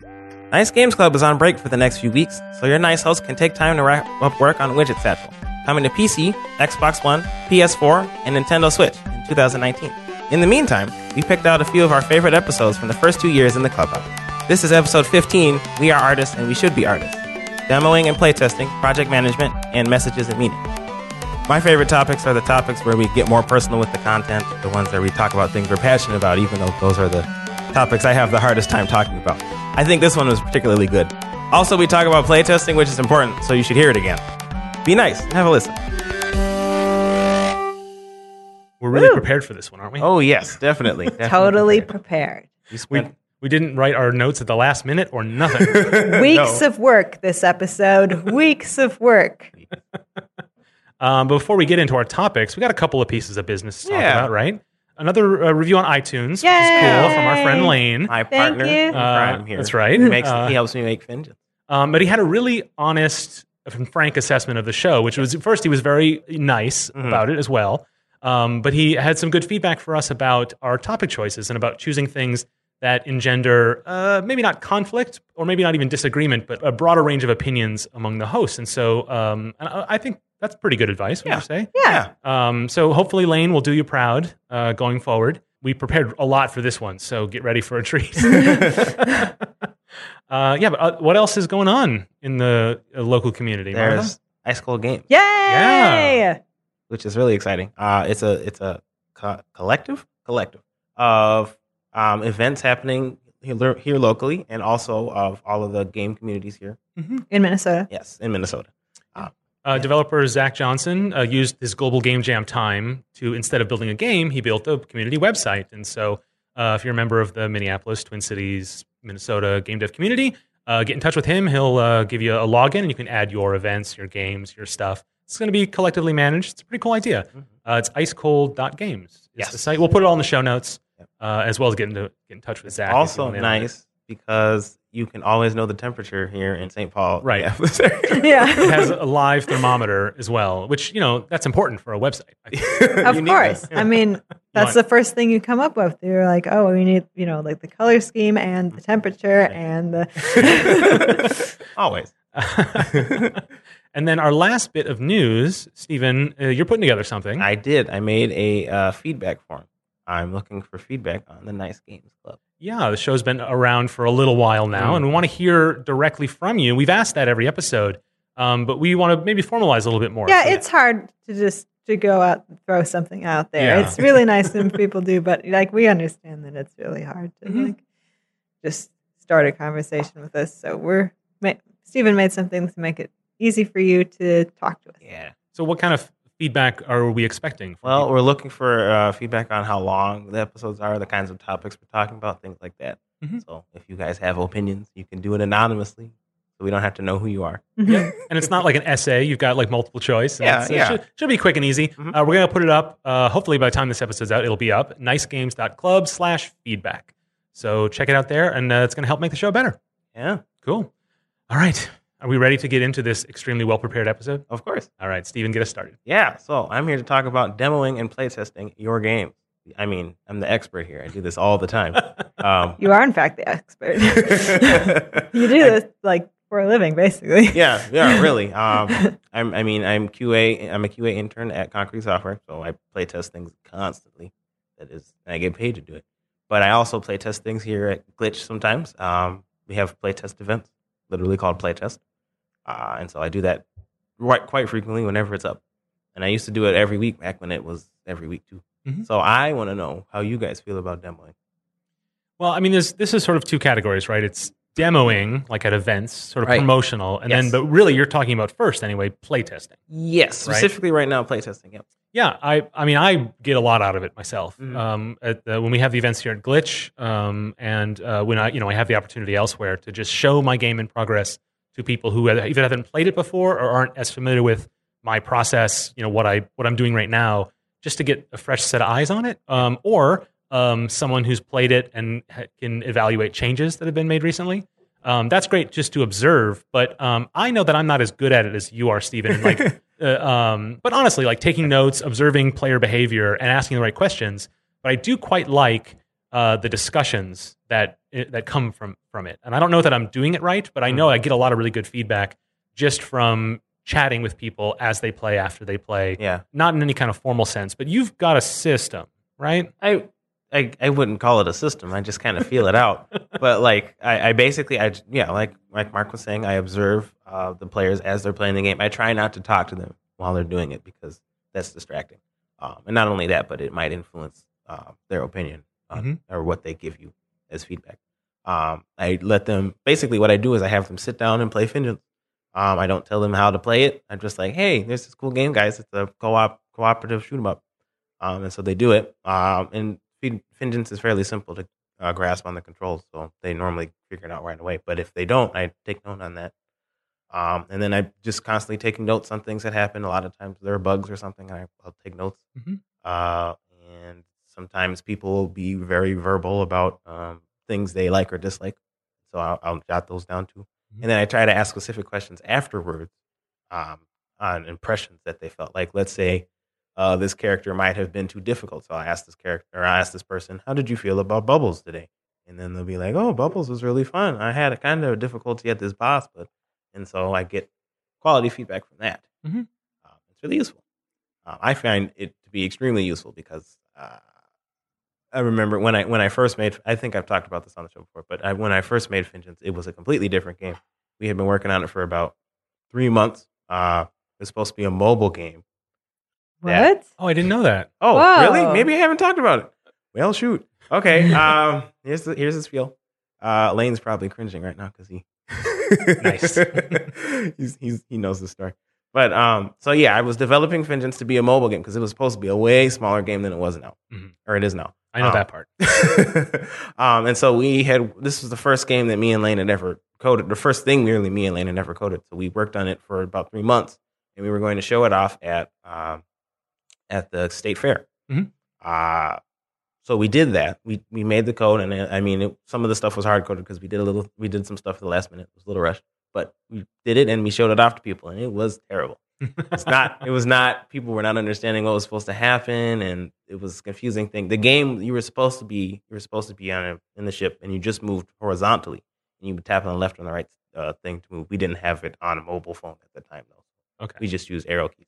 Nice Games Club is on break for the next few weeks, so your nice host can take time to wrap up work on Widget Satchel, coming to PC, Xbox One, PS4, and Nintendo Switch in 2019. In the meantime, we picked out a few of our favorite episodes from the first 2 years in the clubhouse. This is episode 15, We Are Artists and We Should Be Artists. Demoing and playtesting, project management, and messages and meaning. My favorite topics are the topics where we get more personal with the content, the ones where we talk about things we're passionate about, even though those are the topics I have the hardest time talking about. I think this one was particularly good. Also, we talk about playtesting, which is important, so you should hear it again. Be nice and have a listen. We're really prepared for this one, aren't we? Oh, yes, definitely. Totally prepared. We didn't write our notes at the last minute or nothing. Weeks of work this episode. Weeks of work. Before we get into our topics, we got a couple of pieces of business to talk about, right? Another review on iTunes, which is cool, from our friend Lane. My partner in crime here. That's right. He helps me make vengeance. But he had a really honest and frank assessment of the show, which was, first, he was very nice about it as well. But he had some good feedback for us about our topic choices and about choosing things that engender maybe not conflict or maybe not even disagreement, but a broader range of opinions among the hosts. And so I think that's pretty good advice, would you say? Yeah. So hopefully Lane will do you proud going forward. We prepared a lot for this one, so get ready for a treat. But what else is going on in the local community? There's Ice Cold Games. Yay! Yeah. Which is really exciting. It's a collective of events happening here locally, and also of all of the game communities here. In Minnesota. Yes, in Minnesota. Developer Zach Johnson used his Global Game Jam time to, instead of building a game, he built a community website. And so if you're a member of the Minneapolis, Twin Cities, Minnesota game dev community, get in touch with him. He'll give you a login, and you can add your events, your games, your stuff. It's going to be collectively managed. It's a pretty cool idea. It's icecold.games. It's the site. We'll put it all in the show notes, as well as get in touch with Zach. Also nice because you can always know the temperature here in St. Paul. Right. Yeah. It has a live thermometer as well, which, that's important for a website. Of course. I mean, that's the first thing you come up with. You're like, oh, we need, like the color scheme and the temperature and the... Always. And then our last bit of news, Stephen, you're putting together something. I did. I made a feedback form. I'm looking for feedback on the Nice Games Club. Yeah, the show's been around for a little while now, and we want to hear directly from you. We've asked that every episode, but we want to maybe formalize a little bit more. Yeah, it's hard to go out and throw something out there. Yeah. It's really nice when people do, but we understand that it's really hard to just start a conversation with us. So Stephen made something to make it easy for you to talk to us. Yeah. So what kind of feedback are we expecting? Well, we're looking for feedback on how long the episodes are, the kinds of topics we're talking about, things like that. So if you guys have opinions, you can do it anonymously, so we don't have to know who you are. Yeah. And it's not like an essay. You've got multiple choice. It should be quick and easy. We're going to put it up. Hopefully by the time this episode's out, it'll be up. nicegames.club/feedback. So check it out there, and it's going to help make the show better. Yeah. Cool. All right. Are we ready to get into this extremely well-prepared episode? Of course. All right, Stephen, get us started. Yeah, so I'm here to talk about demoing and playtesting your game. I mean, I'm the expert here. I do this all the time. You are, in fact, the expert. You do this for a living, basically. Yeah, really. I'm QA. I'm a QA intern at Concrete Software, so I playtest things constantly. I get paid to do it. But I also playtest things here at Glitch sometimes. We have playtest events, literally called playtest. And so I do that quite frequently whenever it's up. And I used to do it every week back when it was every week too. So I want to know how you guys feel about demoing. Well, I mean, this is sort of two categories, right? It's demoing, like at events, sort of promotional, and then, but really you're talking about first anyway, playtesting. Yes, specifically right now, playtesting. Yep. Yeah, I get a lot out of it myself. When we have the events here at Glitch, and when I have the opportunity elsewhere to just show my game in progress to people who either haven't played it before or aren't as familiar with my process, what I'm doing right now, just to get a fresh set of eyes on it, or someone who's played it and can evaluate changes that have been made recently. That's great just to observe, but I know that I'm not as good at it as you are, Stephen. But honestly, taking notes, observing player behavior, and asking the right questions. But I do quite like the discussions that come from it. And I don't know that I'm doing it right, but I know I get a lot of really good feedback just from chatting with people as they play, after they play. Yeah. Not in any kind of formal sense, but you've got a system, right? I wouldn't call it a system. I just kind of feel it out. But like I basically like Mark was saying, I observe the players as they're playing the game. I try not to talk to them while they're doing it because that's distracting. And not only that, but it might influence their opinion or what they give you as feedback. I let them, basically what I do is I have them sit down and play Fingeance. I don't tell them how to play it. I'm just like, hey, there's this cool game, guys. It's a cooperative shoot 'em up. And so they do it. And Fingeance is fairly simple to grasp on the controls, so they normally figure it out right away. But if they don't, I take note on that. And then I just constantly taking notes on things that happen. A lot of times there are bugs or something, and I'll take notes. And sometimes people will be very verbal about things they like or dislike, so I'll jot those down too. And then I try to ask specific questions afterwards on impressions that they felt. Like, let's say this character might have been too difficult, so I ask this person, "How did you feel about Bubbles today?" And then they'll be like, "Oh, Bubbles was really fun. I had a kind of difficulty at this boss, but..." And so I get quality feedback from that. It's really useful. I find it to be extremely useful because I remember when I first made, I think I've talked about this on the show before, but when I first made Fingeance, it was a completely different game. We had been working on it for about 3 months. It was supposed to be a mobile game. What? Oh, I didn't know that. Oh, Whoa. really? Maybe I haven't talked about it. Well, shoot. Okay. Here's his spiel. Lane's probably cringing right now because he Nice. he knows the story. But so yeah, I was developing Fingeance to be a mobile game because it was supposed to be a way smaller game than it was now, or it is now. I know that part. And so this was the first game that me and Lane had ever coded. The first thing really me and Lane had ever coded. So we worked on it for about 3 months, and we were going to show it off at the state fair. So we did that. We made the code, and I mean, some of the stuff was hard coded because we did some stuff at the last minute. It was a little rushed, but we did it and we showed it off to people, and it was terrible. It was not. People were not understanding what was supposed to happen, and it was a confusing thing. The game you were supposed to be in the ship, and you just moved horizontally, and you would tap on the left and the right thing to move. We didn't have it on a mobile phone at the time, though. Okay. We just used arrow keys.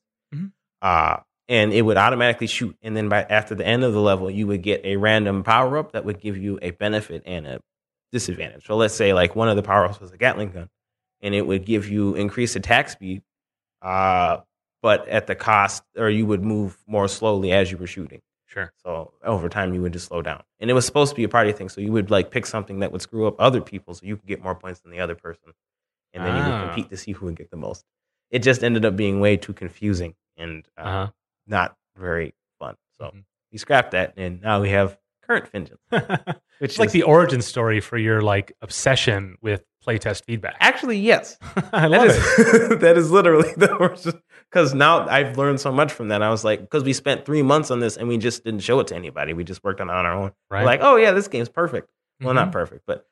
And it would automatically shoot. And then after the end of the level, you would get a random power-up that would give you a benefit and a disadvantage. So let's say like one of the power-ups was a Gatling gun, and it would give you increased attack speed, but at the cost, or you would move more slowly as you were shooting. Sure. So over time, you would just slow down. And it was supposed to be a party thing, so you would like pick something that would screw up other people so you could get more points than the other person. And then you would compete to see who would get the most. It just ended up being way too confusing and not very fun. So we scrapped that, and now we have current Fingeance. Which It's like the origin story for your like obsession with playtest feedback. Actually, yes. I love it. That is literally the origin. Because now I've learned so much from that. I was like, because we spent 3 months on this and we just didn't show it to anybody. We just worked on it on our own. Right. We're like, oh yeah, this game's perfect. Well, not perfect, but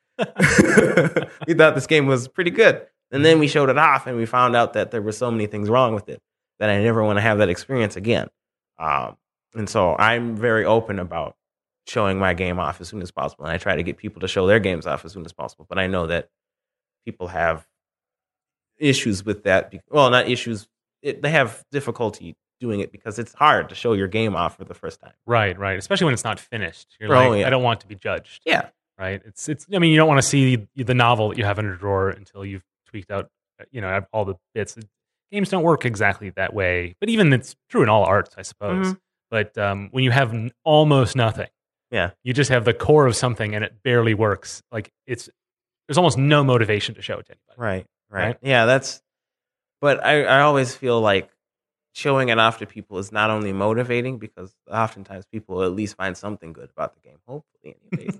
we thought this game was pretty good. And then we showed it off, and we found out that there were so many things wrong with it that I never want to have that experience again. And so I'm very open about showing my game off as soon as possible. And I try to get people to show their games off as soon as possible. But I know that people have issues with that. Well, not issues. They have difficulty doing it because it's hard to show your game off for the first time. Right. Especially when it's not finished. You're I don't want to be judged. Yeah. Right. It's. I mean, you don't want to see the novel that you have in a drawer until you've tweaked out, all the bits. Games don't work exactly that way, but even it's true in all arts, I suppose. But when you have almost nothing, you just have the core of something and it barely works. Like there's almost no motivation to show it to anybody. Right. Yeah, but I always feel like showing it off to people is not only motivating because oftentimes people will at least find something good about the game, hopefully anyways.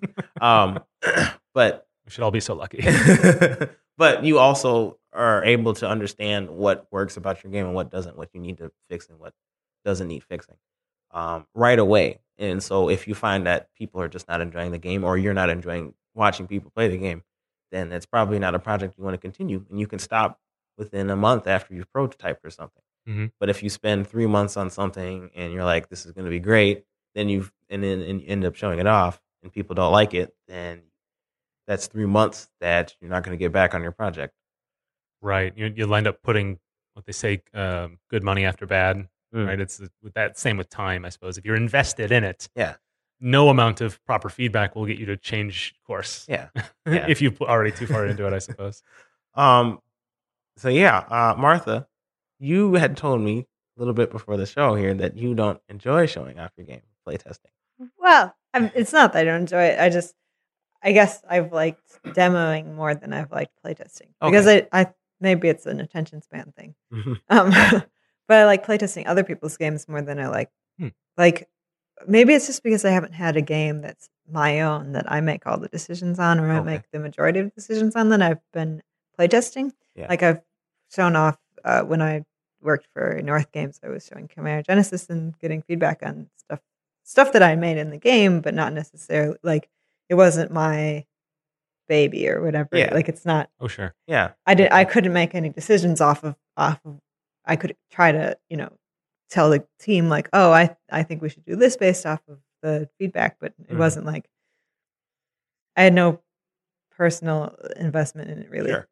But we should all be so lucky. But you also are able to understand what works about your game and what doesn't, what you need to fix and what doesn't need fixing right away. And so if you find that people are just not enjoying the game or you're not enjoying watching people play the game, then it's probably not a project you want to continue. And you can stop within a month after you've prototyped or something. But if you spend 3 months on something and you're like, this is going to be great, then you end up showing it off, and people don't like it, then that's 3 months that you're not going to get back on your project. Right. You'll end up putting what they say, good money after bad. Right. It's with that same with time, I suppose. If you're invested in it, Yeah. no amount of proper feedback will get you to change course. Yeah. If you're already too far into it, I suppose. So yeah, Martha, you had told me a little bit before the show here that you don't enjoy showing off your game playtesting. Well, it's not that I don't enjoy it. I guess I've liked demoing more than I've liked playtesting because I maybe it's an attention span thing. But I like playtesting other people's games more than I like maybe it's just because I haven't had a game that's my own that I make all the decisions on, or I make the majority of the decisions on, that I've been playtesting. Yeah. Like I've shown off when I worked for North Games, I was showing Chimera Genesis and getting feedback on stuff that I made in the game, but not necessarily like it wasn't my baby or whatever. Yeah. Like it's not. Oh, sure. Yeah. I couldn't make any decisions off of. I could try to tell the team like, oh, I think we should do this based off of the feedback, but it wasn't like I had no personal investment in it really. Sure.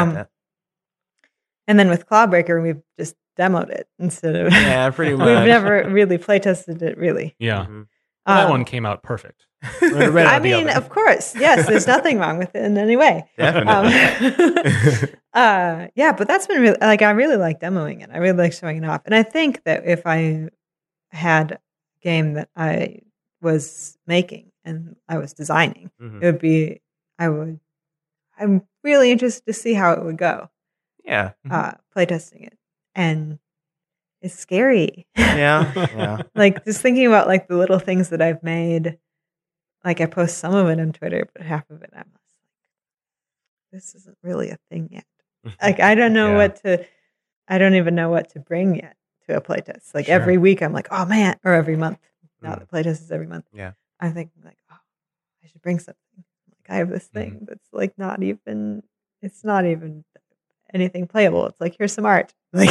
And then with Clawbreaker, we've just demoed it instead of pretty much. we've never really play tested it really. Yeah. That one came out perfect. I mean, of course, yes. There's nothing wrong with it in any way. Definitely. Yeah, but that's been really I really like demoing it. I really like showing it off, and I think that if I had a game that I was making and I was designing, it would be I'm really interested to see how it would go. Yeah. Playtesting it, and it's scary. Yeah. Like just thinking about like the little things that I've made. Like I post some of it on Twitter, but half of it I'm like, this isn't really a thing yet. Like I don't know I don't even know what to bring yet to a playtest. Like every week I'm like, oh man, or every month. Now the playtest is every month. Yeah. I'm thinking like, oh, I should bring something. Like I have this thing that's like it's not even anything playable. It's like here's some art. Like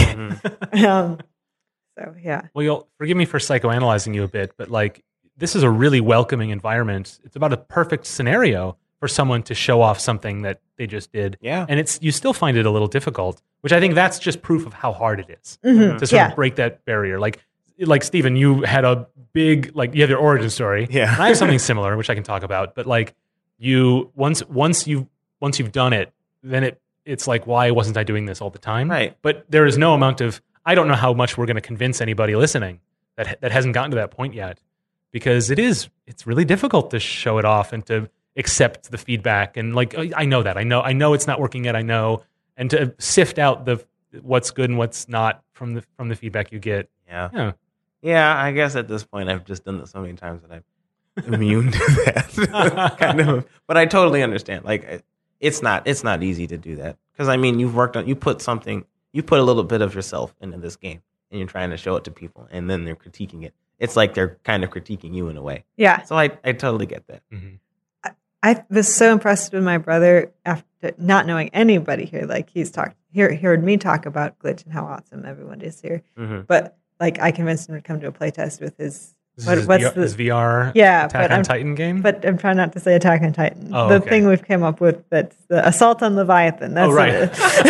so yeah. Well, you'll forgive me for psychoanalyzing you a bit, but like this is a really welcoming environment. It's about a perfect scenario for someone to show off something that they just did. Yeah. And you still find it a little difficult, which I think that's just proof of how hard it is to sort of break that barrier. Like Stephen, you had a big, you have your origin story. Yeah. And I have something similar, which I can talk about, but like once you've done it, then it's like, why wasn't I doing this all the time? Right. But there is no amount of, I don't know how much we're going to convince anybody listening that hasn't gotten to that point yet. Because it's really difficult to show it off and to accept the feedback. And like, I know that. I know it's not working yet. I know. And to sift out what's good and what's not from the feedback you get. Yeah. Yeah, I guess at this point I've just done this so many times that I'm immune to that. Kind of. But I totally understand. Like it's not easy to do that. Because I mean, you put a little bit of yourself into this game and you're trying to show it to people and then they're critiquing it. It's like they're kind of critiquing you in a way. Yeah. So I totally get that. Mm-hmm. I was so impressed with my brother after not knowing anybody here. Like heard me talk about Glitch and how awesome everyone is here. Mm-hmm. But like I convinced him to come to a playtest with his his VR Attack on Titan game? But I'm trying not to say Attack on Titan. Oh, the thing we've come up with that's the Assault on Leviathan. That's right.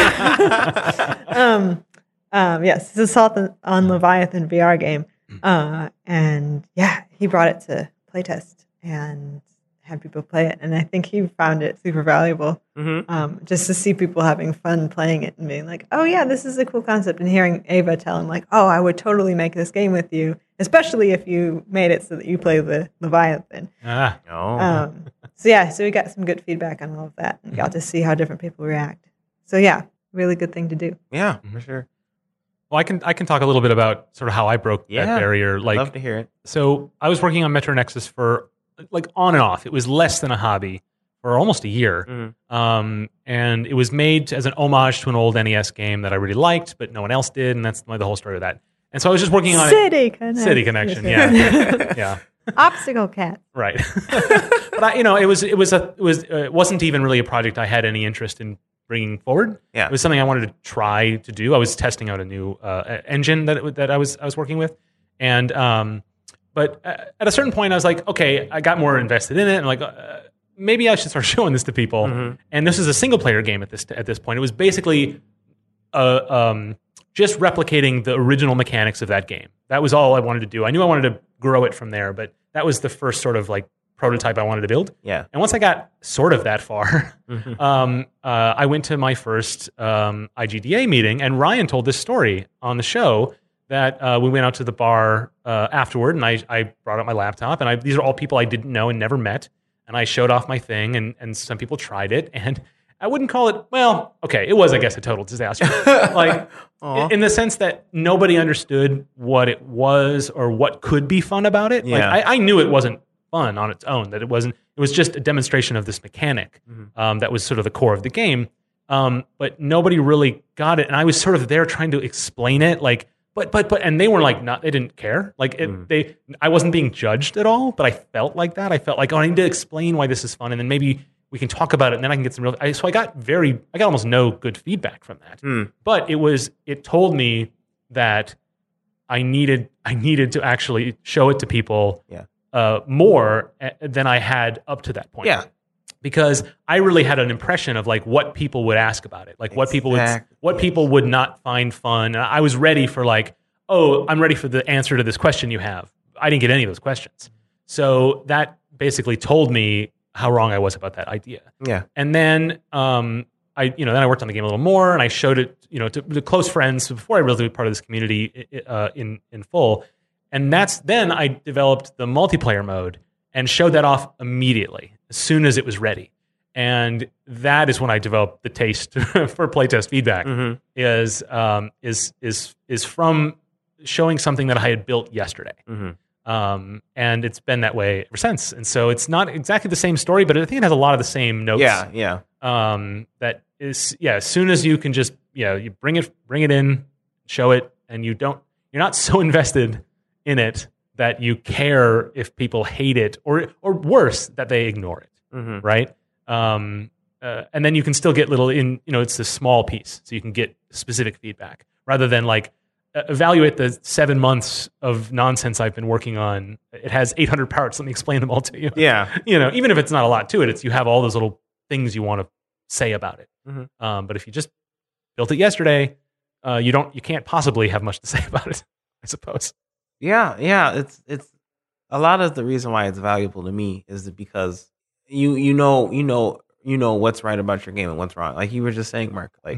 Yes, it's Assault on Leviathan VR game. And yeah, he brought it to playtest and had people play it, and I think he found it super valuable. Just to see people having fun playing it and being like, "Oh yeah, this is a cool concept," and hearing Ava tell him like, "Oh, I would totally make this game with you, especially if you made it so that you play the Leviathan." So we got some good feedback on all of that, and got to see how different people react. So yeah, really good thing to do. Yeah, for sure. Well, I can talk a little bit about sort of how I broke that barrier. I'd love to hear it. So I was working on Metro Nexus for like on and off. It was less than a hobby for almost a year. And it was made as an homage to an old NES game that I really liked, but no one else did, and that's the whole story of that. And so I was just working on City Connection, yeah. Obstacle Cat, right? But it wasn't even really a project I had any interest in bringing forward. Yeah, it was something I wanted to try to do. I was testing out a new engine that I was working with, and But at a certain point, I was like, okay, I got more invested in it, and like maybe I should start showing this to people. Mm-hmm. And this is a single player game at this point. It was basically just replicating the original mechanics of that game. That was all I wanted to do. I knew I wanted to grow it from there, but that was the first sort of like prototype I wanted to build. Yeah. And once I got sort of that far, Mm-hmm. I went to my first IGDA meeting, and Ryan told this story on the show that we went out to the bar afterward, and I brought up my laptop, and these are all people I didn't know and never met, and I showed off my thing, and some people tried it, and I wouldn't call it, well, okay, it was, I guess, a total disaster. Like, in the sense that nobody understood what it was or what could be fun about it. Yeah. Like, I knew it wasn't fun on its own, that it was just a demonstration of this mechanic that was sort of the core of the game. But nobody really got it. And I was sort of there trying to explain it, like, but, and they were like, they didn't care. Like, I wasn't being judged at all, but I felt like that. I felt like, I need to explain why this is fun, and then maybe we can talk about it, and then I can get some real. So I got almost no good feedback from that. But it told me that I needed to actually show it to people more than I had up to that point. Yeah. Because I really had an impression of like what people would ask about it, like what people would not find fun. And I was ready for like, oh, I'm ready for the answer to this question you have. I didn't get any of those questions. So that basically told me how wrong I was about that idea. Yeah. And then then I worked on the game a little more, and I showed it, to close friends before I really was part of this community in full. And then I developed the multiplayer mode and showed that off immediately as soon as it was ready. And that is when I developed the taste for playtest feedback. Is from showing something that I had built yesterday. And it's been that way ever since. And so it's not exactly the same story, but I think it has a lot of the same notes. Yeah. That is, as soon as you can just, you bring it in, show it, and you're not so invested in it that you care if people hate it or worse, that they ignore it. Right. And then you can still get it's this small piece, so you can get specific feedback rather than like, evaluate the 7 months of nonsense I've been working on. It has 800 parts. Let me explain them all to you. Yeah. Even if it's not a lot to it, you have all those little things you want to say about it. But if you just built it yesterday, you can't possibly have much to say about it, I suppose. Yeah. It's a lot of the reason why it's valuable to me is because you know what's right about your game and what's wrong. Like you were just saying, Mark, like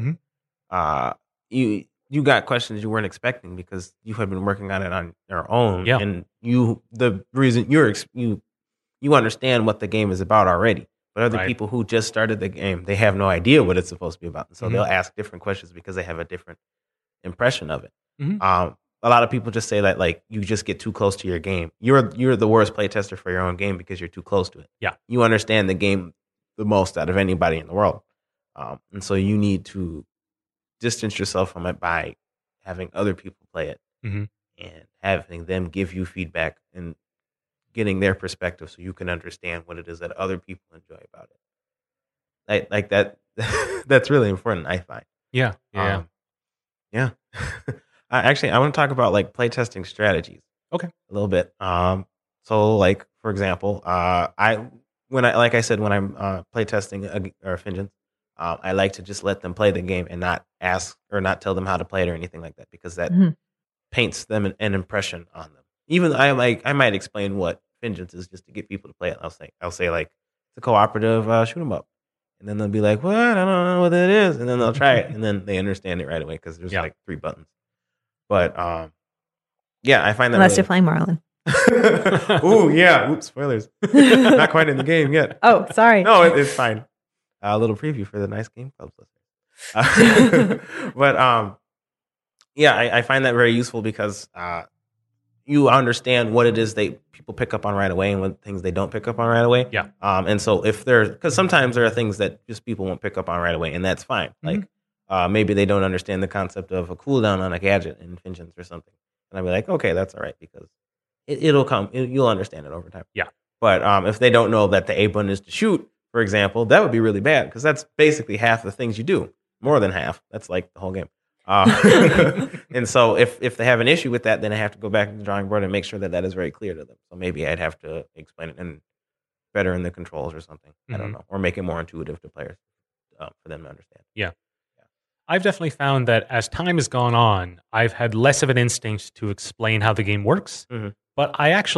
you got questions you weren't expecting because you had been working on it on your own. Yeah. And the reason you understand what the game is about already. But other people who just started the game, they have no idea what it's supposed to be about. And so they'll ask different questions because they have a different impression of it. A lot of people just say that like you just get too close to your game. You're the worst playtester for your own game because you're too close to it. Yeah. You understand the game the most out of anybody in the world. And so you need to distance yourself from it by having other people play it and having them give you feedback and getting their perspective so you can understand what it is that other people enjoy about it. Like that. That's really important, I find. Yeah. Yeah. I want to talk about like playtesting strategies. Okay. A little bit. So like, for example, when I'm playtesting Fingens, I like to just let them play the game and not ask or not tell them how to play it or anything like that, because that paints them an impression on them. Even I might explain what Vengeance is just to get people to play it. I'll say like it's a cooperative shoot 'em up, and then they'll be like, "What? I don't know what that is," and then they'll try it, and then they understand it right away because there's like 3 buttons. But I find that unless you're playing Marlin. Ooh, yeah. Oops, spoilers. Not quite in the game yet. Oh, sorry. No, it's fine. A little preview for the Nice Game Club listeners. But I find that very useful because you understand what it is people pick up on right away and what things they don't pick up on right away. Yeah. And so because sometimes there are things that just people won't pick up on right away, and that's fine. Like maybe they don't understand the concept of a cooldown on a gadget in Vengeance or something, and I'll be like, okay, that's all right because it'll come. You'll understand it over time. Yeah. But if they don't know that the A button is to shoot, for example, that would be really bad because that's basically half the things you do. More than half. That's like the whole game. And so if they have an issue with that, then I have to go back to the drawing board and make sure that that is very clear to them. So maybe I'd have to explain it in better in the controls or something. I don't know, or make it more intuitive to players for them to understand. Yeah. I've definitely found that as time has gone on, I've had less of an instinct to explain how the game works. But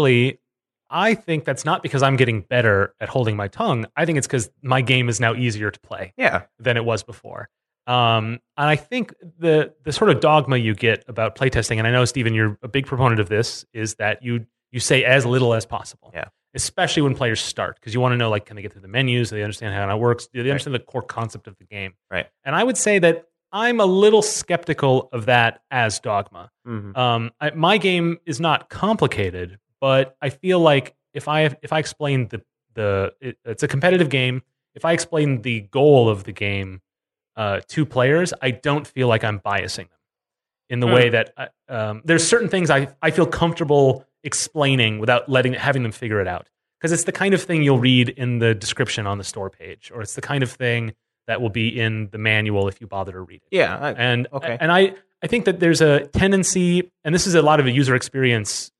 I think that's not because I'm getting better at holding my tongue. I think it's because my game is now easier to play than it was before. And I think the sort of dogma you get about playtesting, and I know, Stephen, you're a big proponent of this, is that you say as little as possible. Yeah. Especially when players start, because you want to know, like, can they get through the menus? Do they understand how it works? Do they understand the core concept of the game? Right. And I would say that I'm a little skeptical of that as dogma. My game is not complicated, but I feel like if I explain it's a competitive game. If I explain the goal of the game to players, I don't feel like I'm biasing them in the way that there's certain things I feel comfortable explaining without having them figure it out, because it's the kind of thing you'll read in the description on the store page, or it's the kind of thing that will be in the manual if you bother to read it. Yeah. And I think that there's a tendency, and this is a lot of a user experience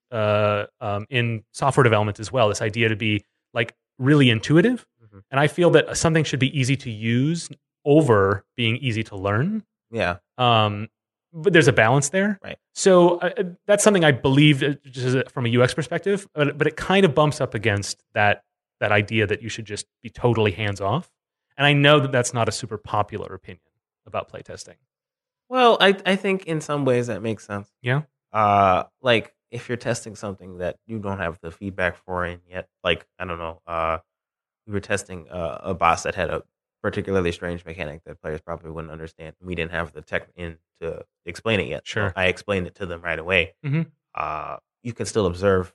in software development as well, this idea to be like really intuitive. And I feel that something should be easy to use over being easy to learn. Yeah. But there's a balance there. Right. So that's something I believe just from a UX perspective, but it kind of bumps up against that idea that you should just be totally hands off. And I know that that's not a super popular opinion about playtesting. Well, I think in some ways that makes sense. Yeah. Like if you're testing something that you don't have the feedback for in yet, like, I don't know, we were testing a boss that had a particularly strange mechanic that players probably wouldn't understand. We didn't have the tech in to explain it yet. Sure. So I explained it to them right away. You can still observe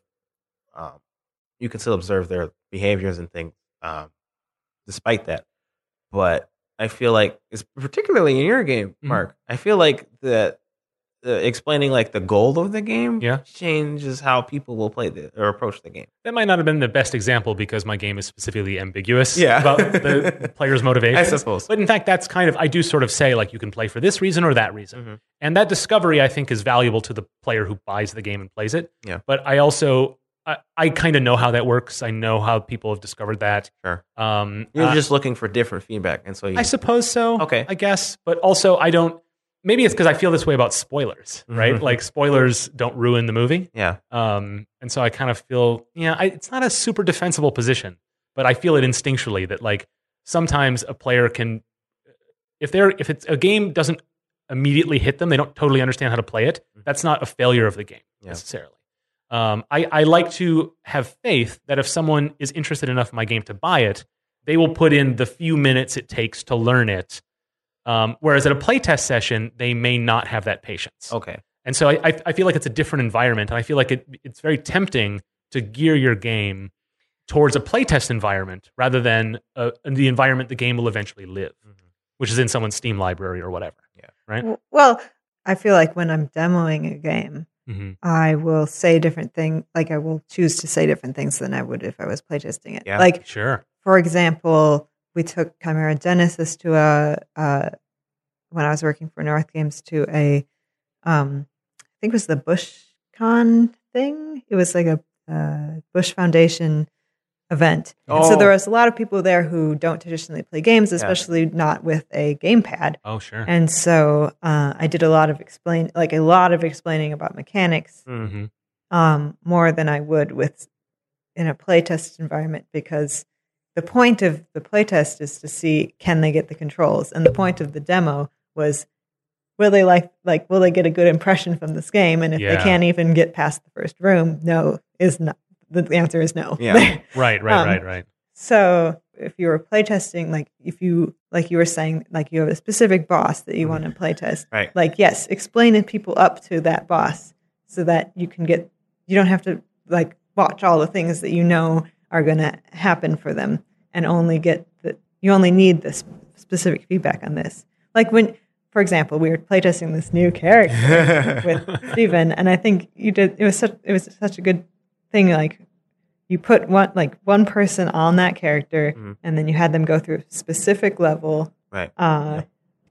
their behaviors and things despite that. But I feel like, particularly in your game, Mark, I feel like that explaining like the goal of the game changes how people will play or approach the game. That might not have been the best example because my game is specifically ambiguous Yeah. about the player's motivation. I suppose. But in fact, that's kind of, I do sort of say, like, you can play for this reason or that reason. Mm-hmm. And that discovery, I think, is valuable to the player who buys the game and plays it. Yeah. But I also, I kind of know how that works. I know how people have discovered that. Sure. You're just looking for different feedback. And so I suppose so. Okay. I guess. But also, I don't, maybe it's because I feel this way about spoilers, right? Mm-hmm. Like, spoilers don't ruin the movie. Yeah. And so I kind of feel, it's not a super defensible position, but I feel it instinctually that, like, sometimes a player can, if it's a game doesn't immediately hit them, they don't totally understand how to play it. That's not a failure of the game necessarily. I like to have faith that if someone is interested enough in my game to buy it, they will put in the few minutes it takes to learn it. Whereas at a playtest session, they may not have that patience. Okay. And so I feel like it's a different environment, and I feel like it's very tempting to gear your game towards a playtest environment rather than the environment the game will eventually live, which is in someone's Steam library or whatever. Yeah. Right? Well, I feel like when I'm demoing a game, I will say different things. Like, I will choose to say different things than I would if I was playtesting it. Yeah. Like, Sure. for example, we took Chimera Genesis to when I was working for North Games to I think it was the BushCon thing. It was like a Bush Foundation event. And so there was a lot of people there who don't traditionally play games, especially not with a gamepad. Oh, sure. And so I did a lot of explaining about mechanics, more than I would in a playtest environment, because the point of the playtest is to see, can they get the controls, and the point of the demo was, will they will they get a good impression from this game? And if they can't even get past the first room, the answer is no. Yeah. Right. So if you were playtesting, if you were saying, like, you have a specific boss that you want to playtest, right? Like, yes, explaining people up to that boss so that you don't have to watch all the things that you know are going to happen for them, and you only need this specific feedback on this. Like when, for example, we were playtesting this new character with Steven, and I think you did. It was such a good thing. Like, you put one person on that character, and then you had them go through a specific level, right?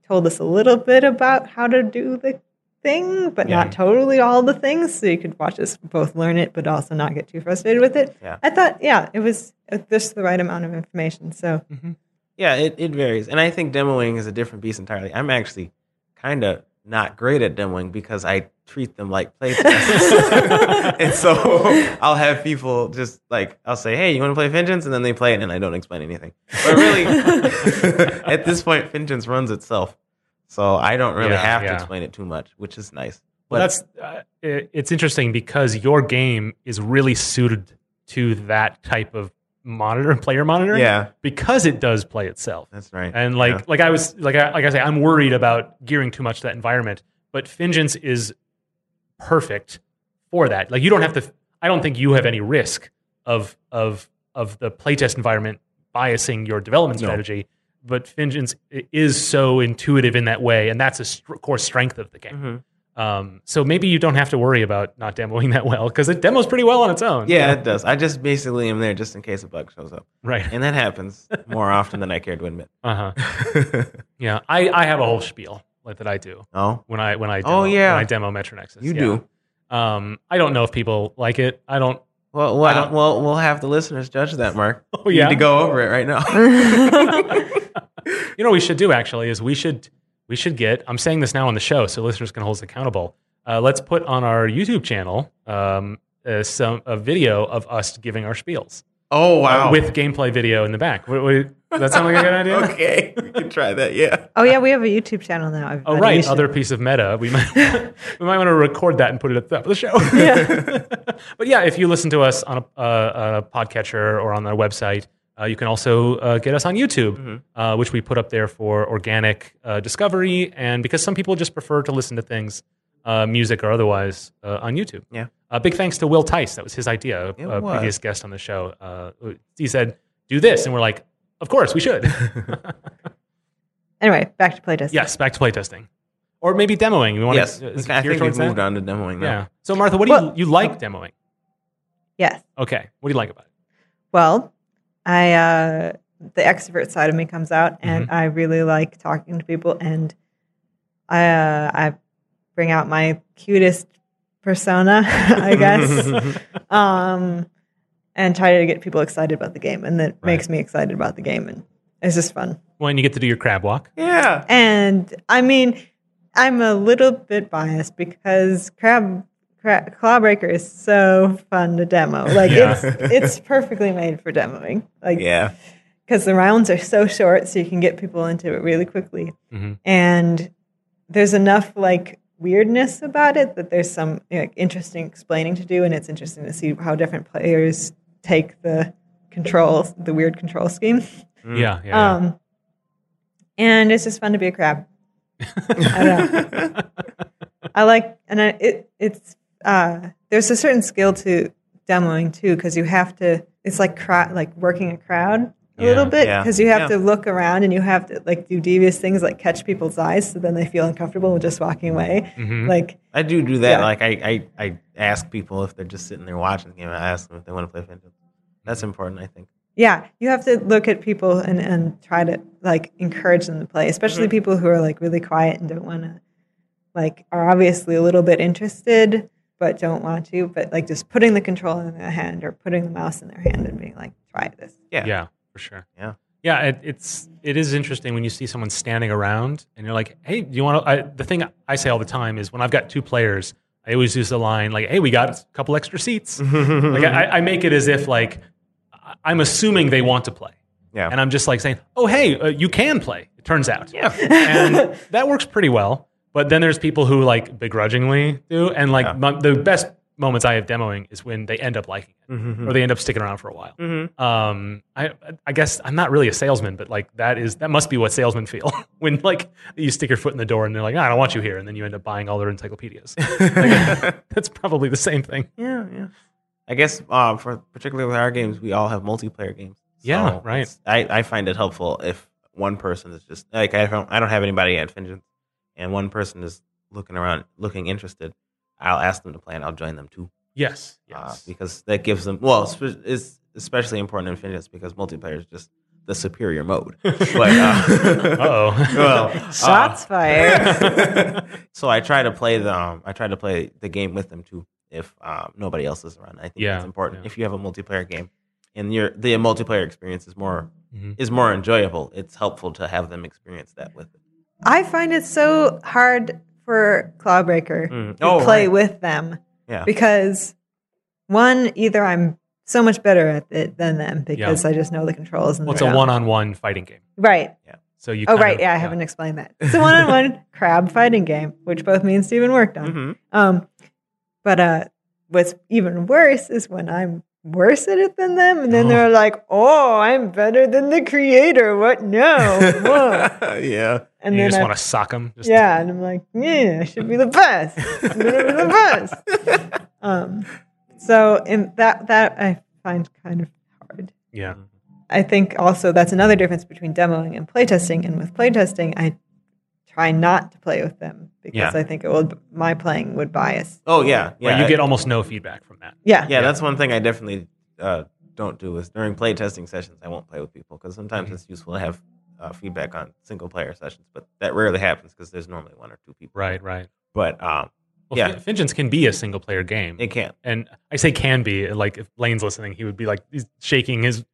told us a little bit about how to do the thing, but not totally all the things. So you could watch us both learn it, but also not get too frustrated with it. Yeah. I thought, it was just the right amount of information. So Yeah, it varies. And I think demoing is a different beast entirely. I'm actually kind of not great at demoing because I treat them like playtests. And so I'll have people just like, I'll say, hey, you want to play Vengeance? And then they play it and I don't explain anything. But really, at this point, Vengeance runs itself. So I don't really have to explain it too much, which is nice. Well, that's it's interesting because your game is really suited to that type of player monitoring. Yeah, because it does play itself. That's right. And like I say, I'm worried about gearing too much to that environment. But Vengeance is perfect for that. Like you don't have to. I don't think you have any risk of the playtest environment biasing your development strategy. But Vengeance is so intuitive in that way, and that's a core strength of the game. So maybe you don't have to worry about not demoing that well, because it demos pretty well on its own. Yeah, it does. I just basically am there just in case a bug shows up. Right. And that happens more often than I care to admit. Yeah, I have a whole spiel that I do. Oh? When I demo, Oh, yeah. when I demo Metro Nexus. You do. I don't know if people like it. I don't. Well, we'll have the listeners judge that, Mark. Oh, yeah? You need to go over it right now. You know what we should do, actually, is we should get, I'm saying this now on the show so listeners can hold us accountable. Let's put on our YouTube channel a video of us giving our spiels. Oh, wow. With gameplay video in the back. Does that sound like a good idea? Okay, we can try that, yeah. Oh, yeah, we have a YouTube channel now. Everybody. Oh, right. Other piece of meta. We might want to record that and put it at the top of the show. Yeah. But yeah, if you listen to us on a podcatcher or on our website, you can also get us on YouTube, which we put up there for organic discovery, and because some people just prefer to listen to things, music or otherwise, on YouTube. Yeah. Big thanks to Will Tice. That was his idea, a previous guest on the show. He said, do this, and we're like, of course, we should. Anyway, back to playtesting. Yes, back to playtesting. Or maybe demoing. Yes, I think we've moved on to demoing now. Yeah. So, Martha, what do you like demoing? Yes. Okay. What do you like about it? Well, the extrovert side of me comes out, and I really like talking to people, and I bring out my cutest persona, I guess, and try to get people excited about the game, and that makes me excited about the game, and it's just fun. When you get to do your crab walk. Yeah. And I mean, I'm a little bit biased because Clawbreaker is so fun to demo. Like it's perfectly made for demoing. Like because the rounds are so short, so you can get people into it really quickly. And there's enough like weirdness about it that there's some interesting explaining to do, and it's interesting to see how different players take the weird control scheme. Yeah. And it's just fun to be a crab. I don't know. I like, and it's there's a certain skill to demoing too, because you have to. It's like working a crowd a little bit, because you have to look around and you have to like do devious things like catch people's eyes, so then they feel uncomfortable with just walking away. Like I do that. Like I ask people if they're just sitting there watching the game. I ask them if they want to play Vengeance. That's important, I think. Yeah, you have to look at people and try to like encourage them to play, especially people who are like really quiet and don't want to, like, are obviously a little bit interested but don't want to, but like just putting the controller in their hand or putting the mouse in their hand and being like, try this. Yeah, for sure. Yeah, it is interesting when you see someone standing around and you're like, hey, do you want to? The thing I say all the time is when I've got two players, I always use the line like, hey, we got a couple extra seats. Like I make it as if like I'm assuming they want to play. Yeah. And I'm just like saying, oh, hey, you can play, it turns out. Yeah. And that works pretty well. But then there's people who like begrudgingly do. And like the best moments I have demoing is when they end up liking it or they end up sticking around for a while. I guess I'm not really a salesman, but like that must be what salesmen feel when like you stick your foot in the door and they're like, I don't want you here. And then you end up buying all their encyclopedias. Like, that's probably the same thing. Yeah. I guess for particularly with our games, we all have multiplayer games. Yeah, right. I find it helpful if one person is just like I don't have anybody at Vengeance, and one person is looking around, looking interested. I'll ask them to play, and I'll join them too. Yes. Because that gives them. Well, it's especially important in Vengeance because multiplayer is just the superior mode. But, Uh-oh. Shots fired. so I try to play the game with them too. If nobody else is around, I think that's important. Yeah. If you have a multiplayer game and the multiplayer experience is more Mm-hmm. enjoyable, it's helpful to have them experience that with it. I find it so hard for Clawbreaker to Oh, play right. with them Yeah. because one, either I'm so much better at it than them because I just know the controls. And Well, it's the a realm. one-on-one fighting game. Right. So you. Oh, kind right. of- Yeah, I haven't explained that. It's a one-on-one crab fighting game, which both me and Steven worked on. Mhm. But what's even worse is when I'm worse at it than them, and then they're like, "Oh, I'm better than the creator." What? No. Whoa. Yeah. And you then just I- want to sock them. yeah, and I'm like, yeah, I should be the best. I'm gonna be the best. So in that I find kind of hard. Yeah. I think also that's another difference between demoing and playtesting. And with playtesting, I try not to play with them because Yeah. I think my playing would bias. Oh yeah. Yeah. Where you get almost no feedback from that. Yeah. Yeah, that's one thing I definitely don't do is during play testing sessions, I won't play with people because sometimes it's useful to have feedback on single player sessions, but that rarely happens because there's normally one or two people. Right. But Well, Yeah. Vengeance can be a single player game. it can. And I say can be, like if Lane's listening, he would be like he's shaking his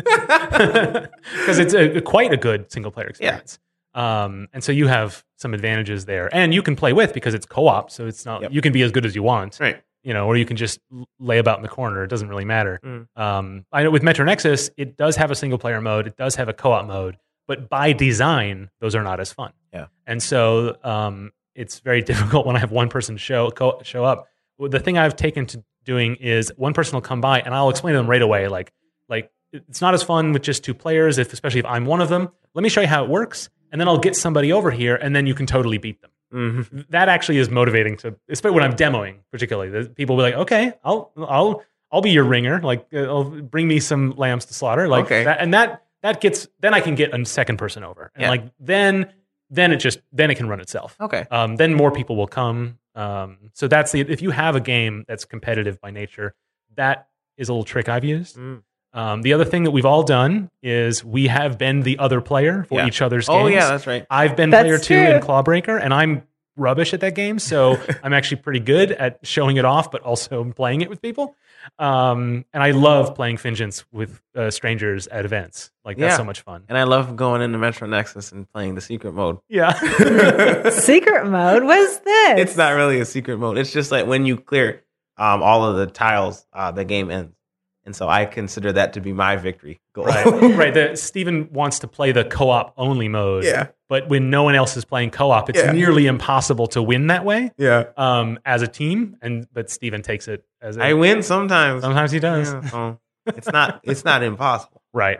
because it's quite a good single player experience. And so you have some advantages there, and you can play with because it's co-op, so it's not Yep. you can be as good as you want, Right. or you can just lay about in the corner. It doesn't really matter. Mm. I know with Metro Nexus, it does have a single player mode, it does have a co-op mode, but by design, those are not as fun. Yeah. And so it's very difficult when I have one person show up. Well, the thing I've taken to doing is one person will come by and I'll explain to them right away, like it's not as fun with just two players, especially if I'm one of them. Let me show you how it works, and then I'll get somebody over here, and then you can totally beat them. Mm-hmm. That actually is motivating especially when I'm demoing, particularly. People will be like, okay, I'll be your ringer. Like, bring me some lambs to slaughter. Like, Okay. that gets, then I can get a second person over. And Yeah. like, then it can run itself. Okay. Then more people will come. So if you have a game that's competitive by nature, that is a little trick I've used. Mm. The other thing that we've all done is we have been the other player for Yeah. each other's games. Oh yeah, that's right. I've been That's player 2 true. in Clawbreaker, and I'm rubbish at that game, so I'm actually pretty good at showing it off, but also playing it with people. And I love playing Vengeance with strangers at events. Like, that's Yeah. so much fun. And I love going into Metro Nexus and playing the secret mode. Yeah. Secret mode? What is this? It's not really a secret mode. It's just like when you clear all of the tiles, the game ends. And so I consider that to be my victory goal. Right. Steven wants to play the co-op only mode. Yeah. But when no one else is playing co-op, it's Yeah. nearly impossible to win that way. Yeah. As a team, but Steven takes it as I win sometimes. sometimes he does. Yeah, so it's not impossible. Right.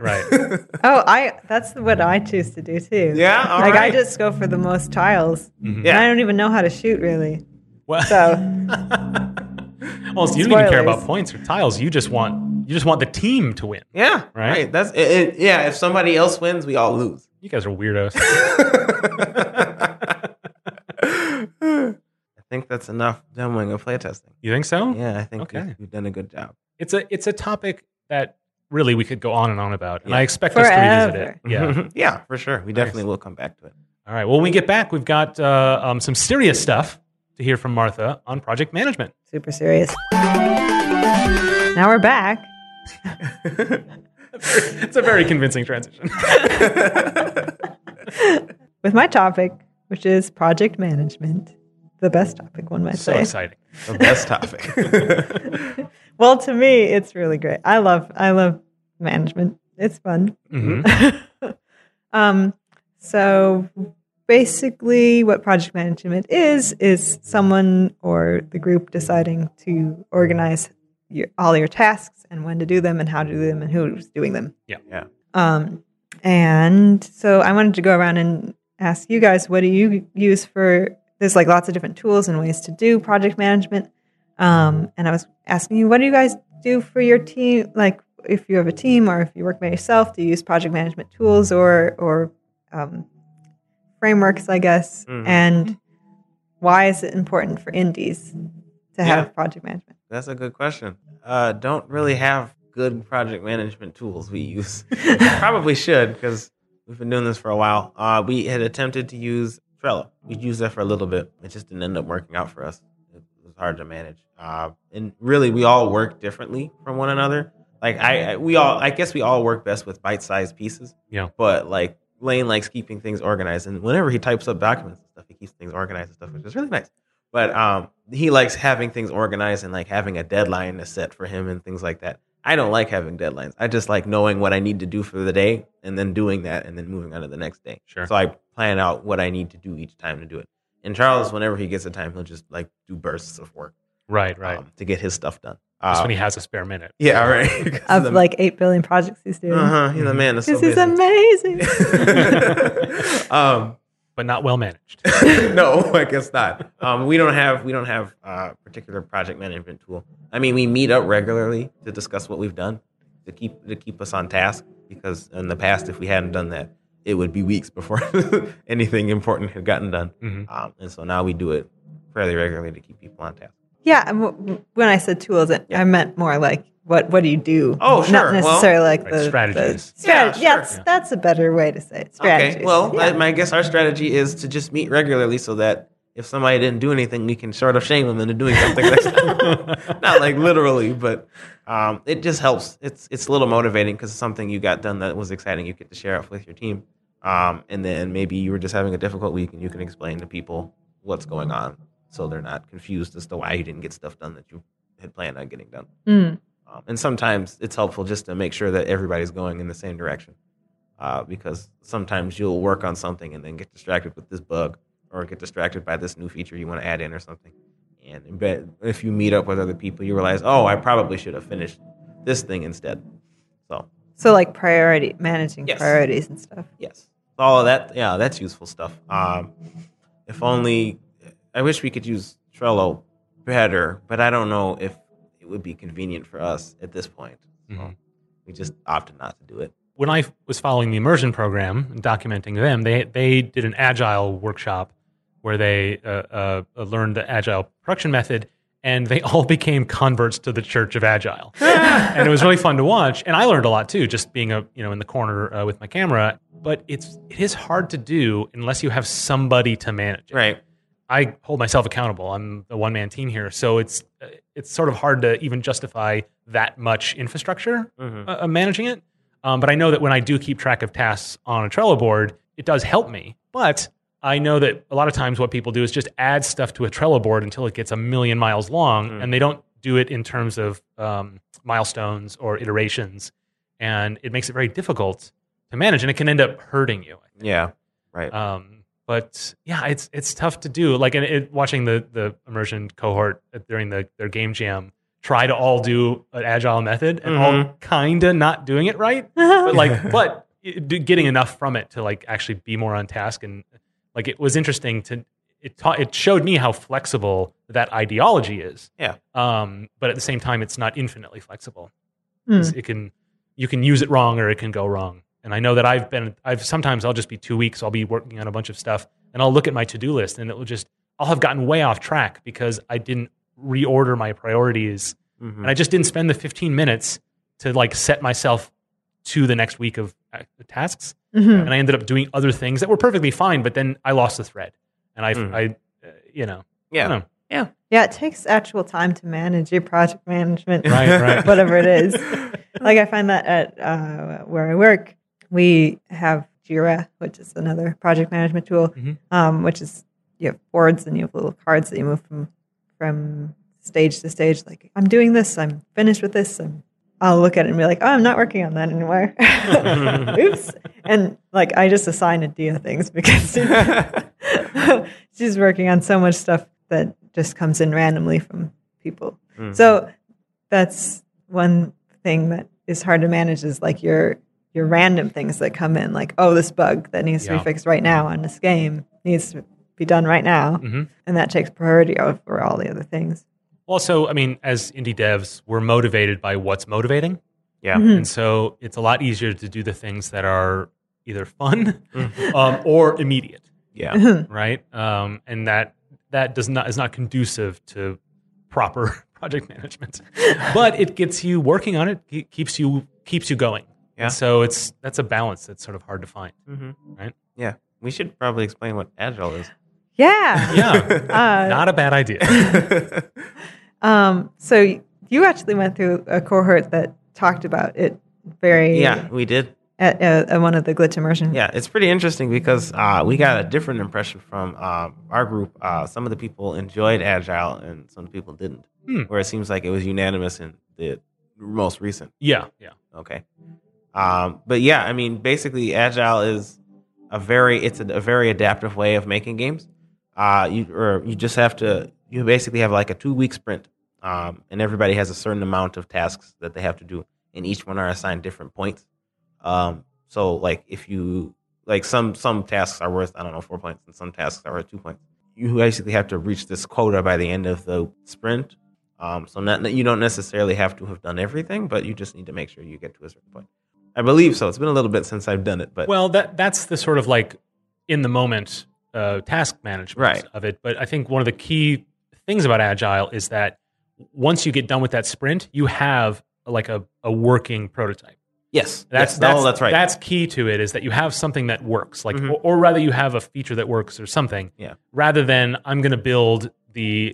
That's what I choose to do too. Yeah, all like I right. just go for the most tiles. Mhm. And Yeah. I don't even know how to shoot really. Well, So well, you don't even care about Spoilers. points or tiles. You just want the team to win. Yeah. Right? That's it. Yeah. If somebody else wins, we all lose. You guys are weirdos. I think that's enough demoing of playtesting. You think so? Yeah, I think Okay. you've done a good job. It's a topic that really we could go on and on about, and Yeah. I expect us to revisit Forever. it. Yeah. Yeah, for sure. We definitely will come back to it. All right. Well, when we get back, we've got some serious stuff to hear from Martha on project management. super serious. Now we're back. It's a very convincing transition. With my topic, which is project management. The best topic, one might So say. exciting. The best topic. Well, to me, it's really great. I love management. It's fun. Mhm. So basically what project management is someone or the group deciding to organize all your tasks and when to do them and how to do them and who's doing them. Yeah. And so I wanted to go around and ask you guys, what do you use for, there's like lots of different tools and ways to do project management. And I was asking you, what do you guys do for your team? Like if you have a team or if you work by yourself, do you use project management tools or frameworks, I guess? Mhm. And why is it important for indies to have project management? That's a good question. Don't really have good project management tools we use. Probably should, because we've been doing this for a while. We had attempted to use Trello. We used that for a little bit. It just didn't end up working out for us. It was hard to manage. And really, we all work differently from one another. Like I guess we all work best with bite-sized pieces. Yeah. But like Lane likes keeping things organized, and whenever he types up documents and stuff, he keeps things organized and stuff, which is really nice. But he likes having things organized and like having a deadline to set for him and things like that. I don't like having deadlines. I just like knowing what I need to do for the day and then doing that and then moving on to the next day. Sure. So I plan out what I need to do each time to do it. And Charles, whenever he gets the time, he'll just like do bursts of work. Right. To get his stuff done. Just when he has a spare minute. Yeah, right. Of like 8 billion projects he's doing. He's a man. Because he's amazing. But not well managed. No, I guess not. We don't have a particular project management tool. I mean, we meet up regularly to discuss what we've done to keep us on task. Because in the past, if we hadn't done that, it would be weeks before anything important had gotten done. Mm-hmm. And so now we do it fairly regularly to keep people on task. Yeah, and when I said tools, I meant more like what do you do? Oh, sure. Not necessarily like the strategies. Strategy. Yeah, Yeah, that's a better way to say it. Strategies. Okay. Well, yeah. I guess our strategy is to just meet regularly so that if somebody didn't do anything, we can sort of shame them into doing something next time. Not like literally, but it just helps. It's a little motivating because it's something you got done that was exciting. You get to share it with your team. And then maybe you were just having a difficult week and you can explain to people what's going on so they're not confused as to why you didn't get stuff done that you had planned on getting done. And sometimes it's helpful just to make sure that everybody's going in the same direction because sometimes you'll work on something and then get distracted with this bug or get distracted by this new feature you want to add in or something. And if you meet up with other people, you realize, oh, I probably should have finished this thing instead. So like managing Yes. priorities and stuff. Yes. All of that, yeah, that's useful stuff. If only, I wish we could use Trello better, but I don't know if it would be convenient for us at this point. So we just opted not to do it. When I was following the immersion program and documenting them, they did an agile workshop where they learned the agile production method, and they all became converts to the Church of Agile. And it was really fun to watch, and I learned a lot too, just being in the corner with my camera. But it is hard to do unless you have somebody to manage it. Right. I hold myself accountable. I'm the one-man team here, so it's sort of hard to even justify that much infrastructure managing it. But I know that when I do keep track of tasks on a Trello board, it does help me. But I know that a lot of times what people do is just add stuff to a Trello board until it gets a million miles long, and they don't do it in terms of milestones or iterations, and it makes it very difficult to manage, and it can end up hurting you. Yeah. Right. But yeah, it's tough to do. Like watching the immersion cohort during their game jam try to all do an agile method and all kind of not doing it right, but getting enough from it to like actually be more on task. And like it was interesting it showed me how flexible that ideology is. Yeah. But at the same time, it's not infinitely flexible. You can use it wrong or it can go wrong. And I know that sometimes I'll just be 2 weeks, I'll be working on a bunch of stuff, and I'll look at my to-do list, and I'll have gotten way off track because I didn't reorder my priorities, and I just didn't spend the 15 minutes to like set myself to the next week of tasks, and I ended up doing other things that were perfectly fine, but then I lost the thread, and I Yeah. Yeah, it takes actual time to manage your project management, right. whatever it is. Like I find that at where I work, we have Jira, which is another project management tool, which is you have boards and you have little cards that you move from stage to stage. Like, I'm doing this, I'm finished with this, I'll look at it and be like, oh, I'm not working on that anymore. Oops. And like, I just assign Adia things because she's working on so much stuff that just comes in randomly from people. So that's one thing that is hard to manage is like your random things that come in, like, oh, this bug that needs to be fixed right now on this game needs to be done right now. And that takes priority over all the other things. Also, I mean, as indie devs, we're motivated by what's motivating. Yeah. And so it's a lot easier to do the things that are either fun or immediate. Yeah. Right. And that is not conducive to proper project management, but it gets you working on it. Keeps you going. Yeah. And so that's a balance that's sort of hard to find, right? Yeah. We should probably explain what Agile is. Yeah. Yeah, not a bad idea. So you actually went through a cohort that talked about it Yeah, we did. at one of the glitch immersion. Yeah, it's pretty interesting because we got a different impression from our group. Some of the people enjoyed Agile and some people didn't, where it seems like it was unanimous in the most recent. Yeah. Okay. But yeah, I mean, basically Agile is a very adaptive way of making games. You basically have like a 2-week sprint, and everybody has a certain amount of tasks that they have to do, and each one are assigned different points. So like if you like some tasks are worth, I don't know, 4 points, and some tasks are worth 2 points. You basically have to reach this quota by the end of the sprint. You don't necessarily have to have done everything, but you just need to make sure you get to a certain point. I believe so. It's been a little bit since I've done it, but Well, that's the sort of like in the moment task management of it. But I think one of the key things about Agile is that once you get done with that sprint, you have like a working prototype. yes, That's right. That's key to it, is that you have something that works, like, or rather, you have a feature that works or something. Yeah. Rather than I'm going to build the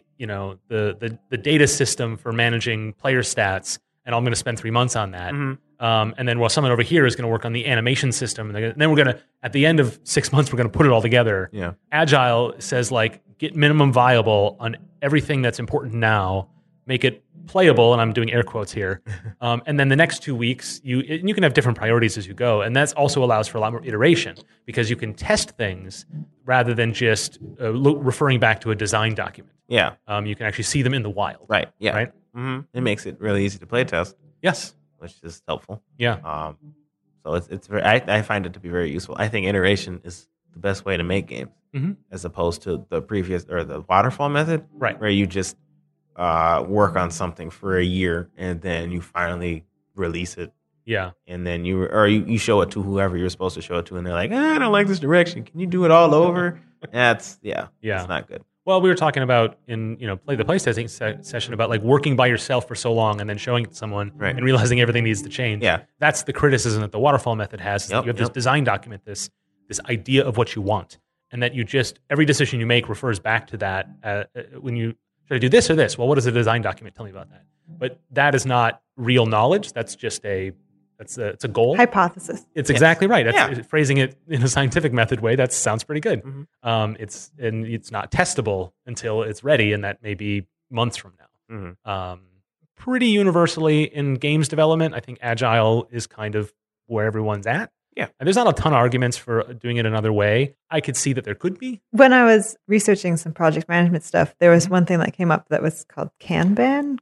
data system for managing player stats, and I'm going to spend 3 months on that. And then while someone over here is going to work on the animation system, and then we're going to, at the end of 6 months, we're going to put it all together. Yeah. Agile says like get minimum viable on everything that's important now, make it playable, and I'm doing air quotes here. And then the next 2 weeks, you can have different priorities as you go, and that also allows for a lot more iteration because you can test things rather than just referring back to a design document. Yeah. You can actually see them in the wild. Right. Yeah. Right. It makes it really easy to play test, Yes. which is helpful. Yeah. So it's very. I find it to be very useful. I think iteration is the best way to make games, as opposed to the previous or the waterfall method, Right. where you just work on something for a year and then you finally release it, Yeah. and then you show it to whoever you're supposed to show it to, and they're like, I don't like this direction. Can you do it all over? It's not good. Well, we were talking about in the playtesting session about like working by yourself for so long and then showing it to someone and realizing everything needs to change. Yeah. That's the criticism that the waterfall method has. Is that you have this design document, this idea of what you want, and that you just every decision you make refers back to that. When you should I do this or this? Well, what does the design document tell me about that? But that is not real knowledge. That's just it's a goal. Hypothesis. It's exactly right. That's phrasing it in a scientific method way. That sounds pretty good. It's not testable until it's ready, and that may be months from now. Pretty universally in games development, I think Agile is kind of where everyone's at. Yeah, and there's not a ton of arguments for doing it another way. I could see that there could be. When I was researching some project management stuff, there was one thing that came up that was called Kanban.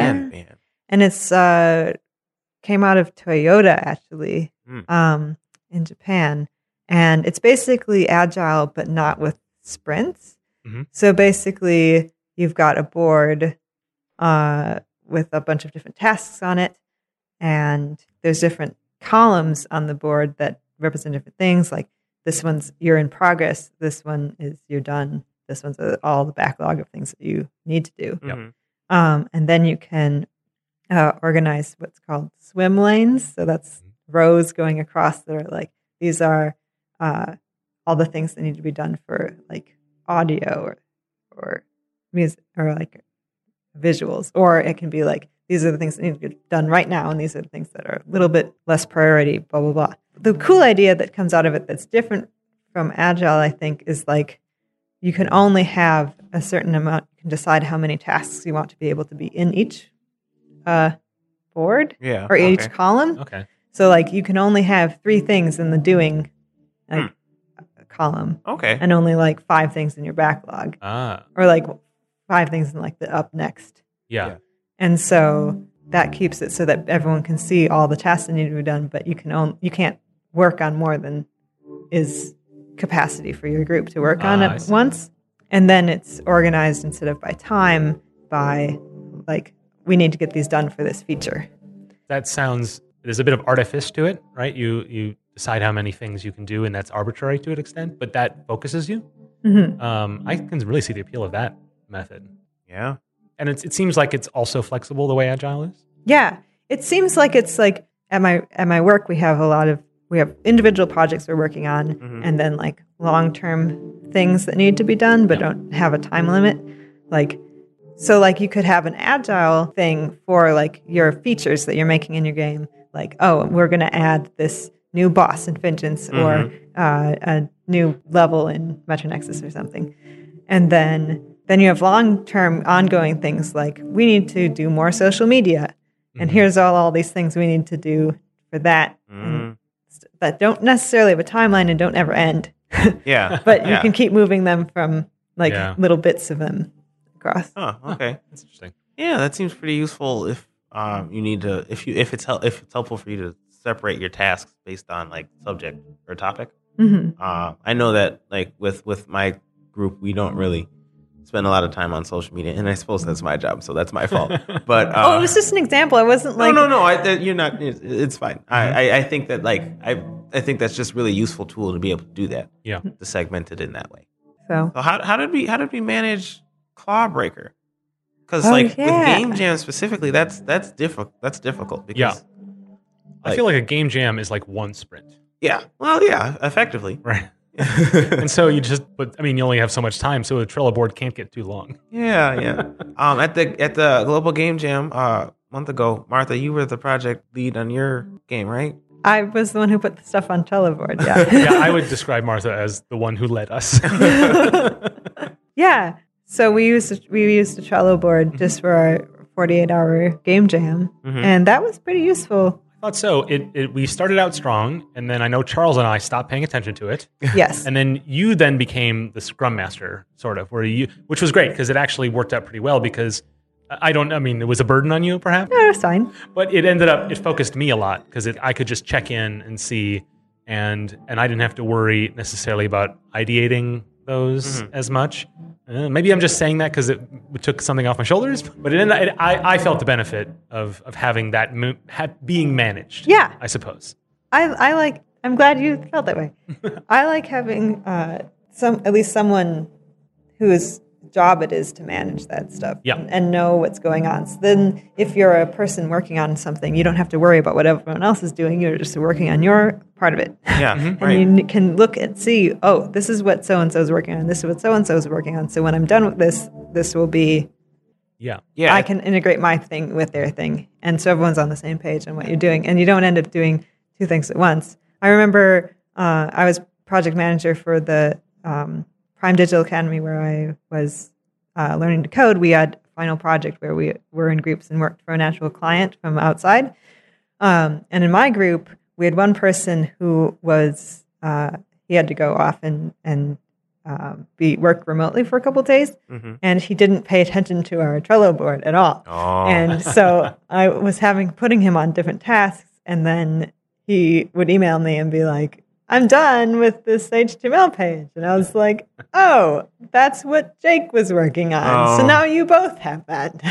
And it's came out of Toyota, actually, in Japan. And it's basically Agile, but not with sprints. So basically, you've got a board with a bunch of different tasks on it. And there's different columns on the board that represent different things. Like this one's you're in progress. This one is you're done. This one's all the backlog of things that you need to do. And then you can organize what's called swim lanes. So that's rows going across that are like, these are all the things that need to be done for like audio or music or like visuals. Or it can be like, these are the things that need to be done right now, and these are the things that are a little bit less priority, blah, blah, blah. The cool idea that comes out of it that's different from Agile, I think, is like you can only have a certain amount. You can decide how many tasks you want to be able to be in each board or each column. Okay. So like you can only have 3 things in the doing column. Okay. And only like 5 things in your backlog. Or like 5 things in like the up next. Yeah. And so that keeps it so that everyone can see all the tasks that need to be done, but you can't work on more than is capacity for your group to work on at once. And then it's organized instead of by time, by like, we need to get these done for this feature. That sounds, there's a bit of artifice to it, right? You decide how many things you can do, and that's arbitrary to an extent, but that focuses you. I can really see the appeal of that method. Yeah. And it seems like it's also flexible the way Agile is. Yeah, it seems like it's like at my work we have individual projects we're working on, and then like long-term things that need to be done but don't have a time limit. Like, so like you could have an agile thing for like your features that you're making in your game. Like, oh, we're going to add this new boss in Vengeance or a new level in Metro Nexus or something. And then you have long-term ongoing things like we need to do more social media. And here's all these things we need to do for that. That don't necessarily have a timeline and don't ever end. Yeah. But you can keep moving them from like little bits of them across. Oh, okay. That's interesting. Yeah, that seems pretty useful if you need to if it's helpful for you to separate your tasks based on like subject or topic. I know that like with my group, we don't really spend a lot of time on social media, and I suppose that's my job, so that's my fault. But it was just an example. I wasn't like no. You're not. It's fine. I think that like I think that's just really useful tool to be able to do that. Yeah, to segment it in that way. So how did we manage Clawbreaker? Because with Game Jam specifically, that's difficult. That's difficult because I feel like a game jam is like one sprint. Yeah. Well, yeah, effectively. Right. And so you only have so much time, so a Trello board can't get too long. Yeah. At the Global Game Jam a month ago, Martha, you were the project lead on your game, right? I was the one who put the stuff on Trello board. Yeah. Yeah, I would describe Martha as the one who led us. Yeah. So we used a Trello board just for our 48-hour game jam, and that was pretty useful. I thought so. We started out strong, and then I know Charles and I stopped paying attention to it. Yes. And then you then became the Scrum Master, sort of, which was great because it actually worked out pretty well because it was a burden on you, perhaps? No, it was fine. But it focused me a lot because I could just check in and see, and I didn't have to worry necessarily about ideating those as much. Maybe I'm just saying that because it took something off my shoulders, but I felt the benefit of having that being managed. Yeah, I suppose. I'm glad you felt that way. I like having at least someone whose job it is to manage that stuff and know what's going on. So then if you're a person working on something, you don't have to worry about what everyone else is doing. You're just working on your part of it. Yeah. And you can look and see, oh, this is what so-and-so is working on. This is what so-and-so is working on. So when I'm done with this will be, I can integrate my thing with their thing. And so everyone's on the same page on what you're doing. And you don't end up doing two things at once. I remember I was project manager for the Prime Digital Academy where I was learning to code. We had a final project where we were in groups and worked for an actual client from outside. And in my group, we had one person who was, he had to go off and work remotely for a couple of days. And he didn't pay attention to our Trello board at all. Oh. And so I was putting him on different tasks. And then he would email me and be like, I'm done with this HTML page. And I was like, oh, that's what Jake was working on. So now you both have that.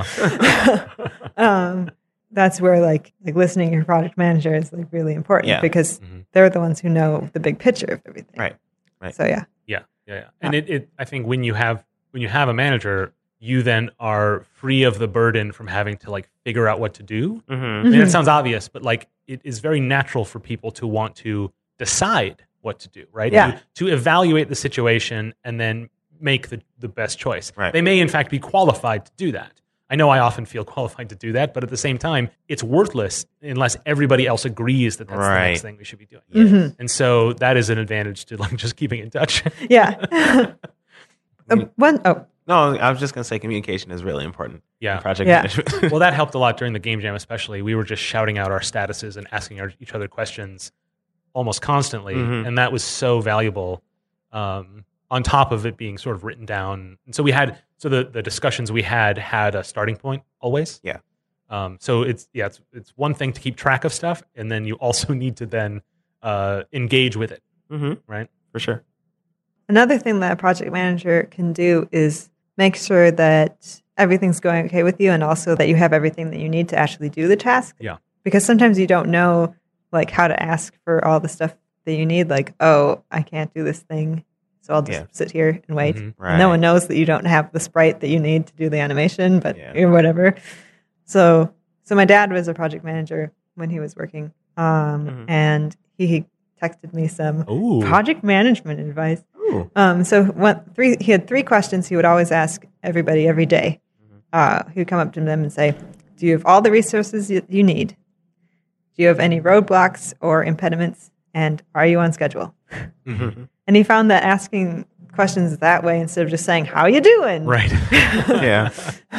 Yeah. That's where like listening to your product manager is like really important because they're the ones who know the big picture of everything. Right. So Yeah. And I think when you have a manager, you then are free of the burden from having to like figure out what to do. I mean, it sounds obvious, but like it is very natural for people to want to decide what to do, right? Yeah. To evaluate the situation and then make the best choice. Right. They may in fact be qualified to do that. I know I often feel qualified to do that, but at the same time, it's worthless unless everybody else agrees that that's the next thing we should be doing. And so that is an advantage to like just keeping in touch. Yeah. No, I was just going to say communication is really important. Yeah. In project management. Well, that helped a lot during the game jam, especially. We were just shouting out our statuses and asking each other questions almost constantly, and that was so valuable. On top of it being sort of written down, and so the discussions we had a starting point always. Yeah. So it's one thing to keep track of stuff, and then you also need to then engage with it. Right. For sure. Another thing that a project manager can do is make sure that everything's going okay with you, and also that you have everything that you need to actually do the task. Yeah. Because sometimes you don't know like how to ask for all the stuff that you need. Like, oh, I can't do this thing, so I'll just sit here and wait. Mhm. Right. And no one knows that you don't have the sprite that you need to do the animation, but Yeah. or whatever. So my dad was a project manager when he was working, and he texted me some Ooh. project management advice. Ooh. He had 3 questions he would always ask everybody every day. He would come up to them and say, "Do you have all the resources you need? Do you have any roadblocks or impediments? And are you on schedule?" Mm-hmm. And he found that asking questions that way instead of just saying, "How you doing?" Right. Yeah.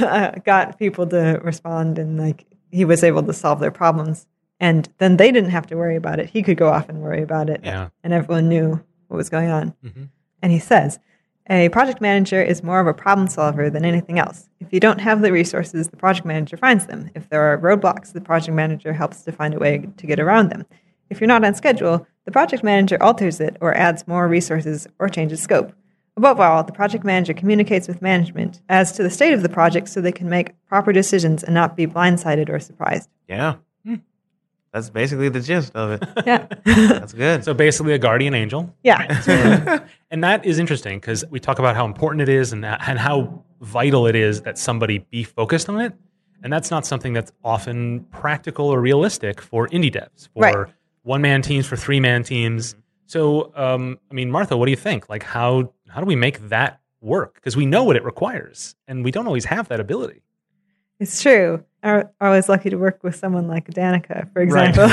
got people to respond, and like he was able to solve their problems. And then they didn't have to worry about it. He could go off and worry about it. Yeah. And everyone knew what was going on. Mm-hmm. And he says, a project manager is more of a problem solver than anything else. If you don't have the resources, the project manager finds them. If there are roadblocks, the project manager helps to find a way to get around them. If you're not on schedule, the project manager alters it or adds more resources or changes scope. Above all, the project manager communicates with management as to the state of the project so they can make proper decisions and not be blindsided or surprised. Yeah. That's basically the gist of it. Yeah. That's good. So basically a guardian angel. Yeah. And that is interesting because we talk about how important it is and how vital it is that somebody be focused on it. And that's not something that's often practical or realistic for indie devs, for Right. one-man teams, for three-man teams. So, I mean, Martha, what do you think? Like, how do we make that work? Because we know what it requires, and we don't always have that ability. It's true. I was lucky to work with someone like Danica, for example,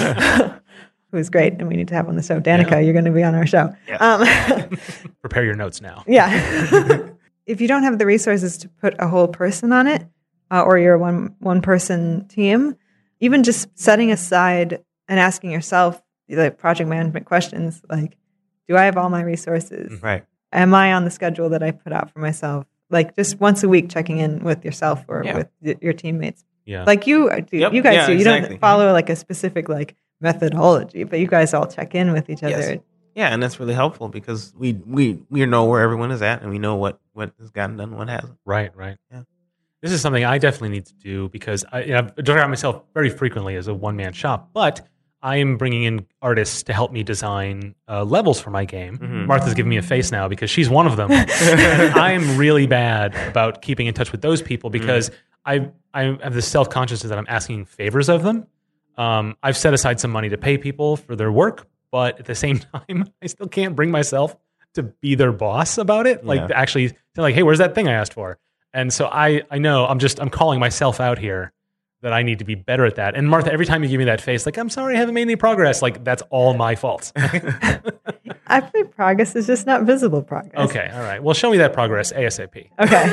who's great, and we need to have on the show. Danica, you're going to be on our show. Yeah. Prepare your notes now. Yeah. If you don't have the resources to put a whole person on it, or you're a one-person team, even just setting aside and asking yourself the project management questions, like, do I have all my resources? Right. Am I on the schedule that I put out for myself? Like just once a week, checking in with yourself or with your teammates. Yeah. Like you do, Yep. you guys Yeah, do. You exactly. don't follow like a specific like methodology, but you guys all check in with each other. Yes. Yeah, and that's really helpful because we know where everyone is at and we know what has gotten done and what hasn't. Right. Yeah. This is something I definitely need to do because I've done it myself very frequently as a one-man shop, but I am bringing in artists to help me design levels for my game. Mm-hmm. Martha's giving me a face now because she's one of them. And I am really bad about keeping in touch with those people because I have this self-consciousness that I'm asking favors of them. I've set aside some money to pay people for their work, but at the same time, I still can't bring myself to be their boss about it. Like Yeah. actually, to like, hey, where's that thing I asked for? And so I know I'm calling myself out here that I need to be better at that. And Martha, every time you give me that face, like, I'm sorry, I haven't made any progress. Like, that's all my fault. Actually, progress is just not visible progress. Okay, all right. Well, show me that progress ASAP.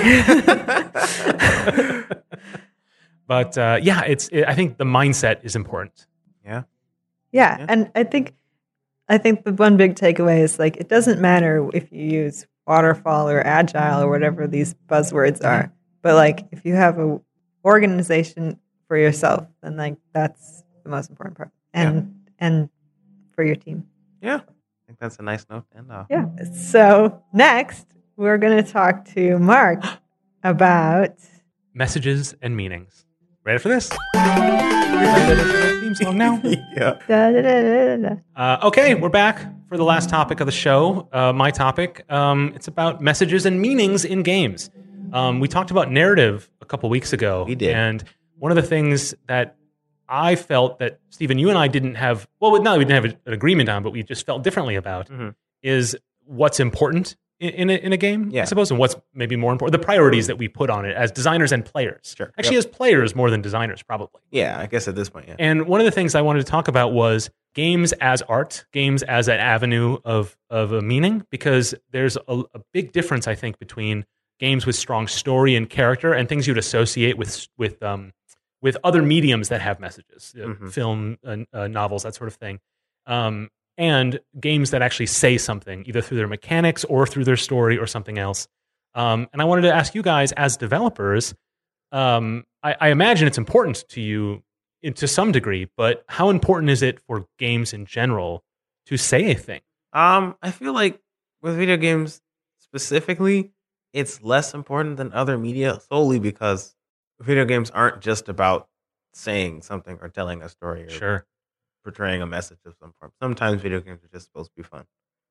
Okay. But I think the mindset is important. Yeah. Yeah, and I think the one big takeaway is like it doesn't matter if you use waterfall or agile or whatever these buzzwords are, but like if you have a organization for yourself, then like that's the most important part, and for your team. Yeah. I think that's a nice note to end off. Yeah. So next we're going to talk to Mark about Messages and meanings. Ready for this? Theme song now. Yeah. da, da, da, da, da. Okay, we're back for the last topic of the show. My topic. It's about messages and meanings in games. We talked about narrative a couple weeks ago. We did. And one of the things that I felt that, Stephen, you and I didn't have, well, not that we didn't have an agreement on, but we just felt differently about, is what's important in a game, Yeah. I suppose, and what's maybe more important, the priorities that we put on it as designers and players. Sure. Actually, as players more than designers, probably. Yeah, I guess at this point, yeah. And one of the things I wanted to talk about was games as art, games as an avenue of a meaning, because there's a big difference, I think, between games with strong story and character and things you'd associate with other mediums that have messages, film, novels, that sort of thing, and games that actually say something, either through their mechanics or through their story or something else. And I wanted to ask you guys, as developers, I imagine it's important to you to some degree, but how important is it for games in general to say a thing? I feel like with video games specifically, it's less important than other media solely because video games aren't just about saying something or telling a story or Sure. portraying a message of some form. Sometimes video games are just supposed to be fun.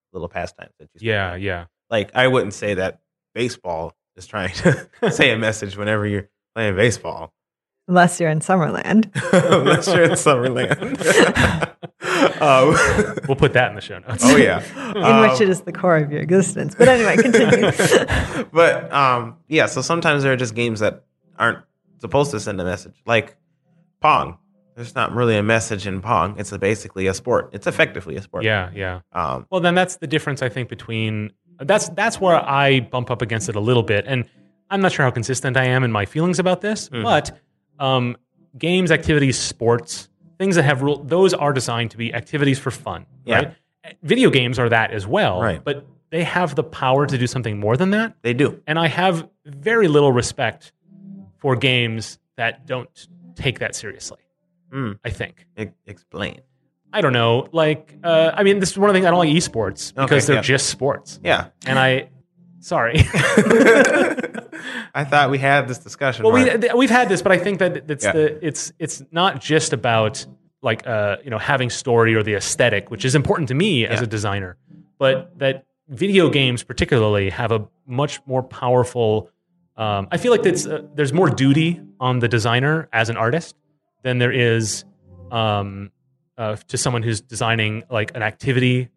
little pastimes that you. Yeah, yeah. Like I wouldn't say that baseball is trying to say a message whenever you're playing baseball. Unless you're in Summerland. Unless you're in Summerland. We'll put that in the show notes. Oh, yeah. In which it is the core of your existence. But anyway, continue. But, yeah, so sometimes there are just games that aren't supposed to send a message. Like Pong. There's not really a message in Pong. It's basically a sport. It's effectively a sport. Yeah, yeah. Well, then that's the difference, I think, between... That's where I bump up against it a little bit. And I'm not sure how consistent I am in my feelings about this, but... games, activities, sports, things that have those are designed to be activities for fun, right? Video games are that as well, right. But they have the power to do something more than that. They do. And I have very little respect for games that don't take that seriously, I think. Explain. I don't know. Like, I mean, this is one of the things I don't like esports because they're just sports. Yeah. And sorry. I thought we had this discussion. Well, we've had this, but I think that it's not just about like having story or the aesthetic, which is important to me as a designer, but that video games particularly have a much more powerful. I feel like there's more duty on the designer as an artist than there is to someone who's designing like an activity.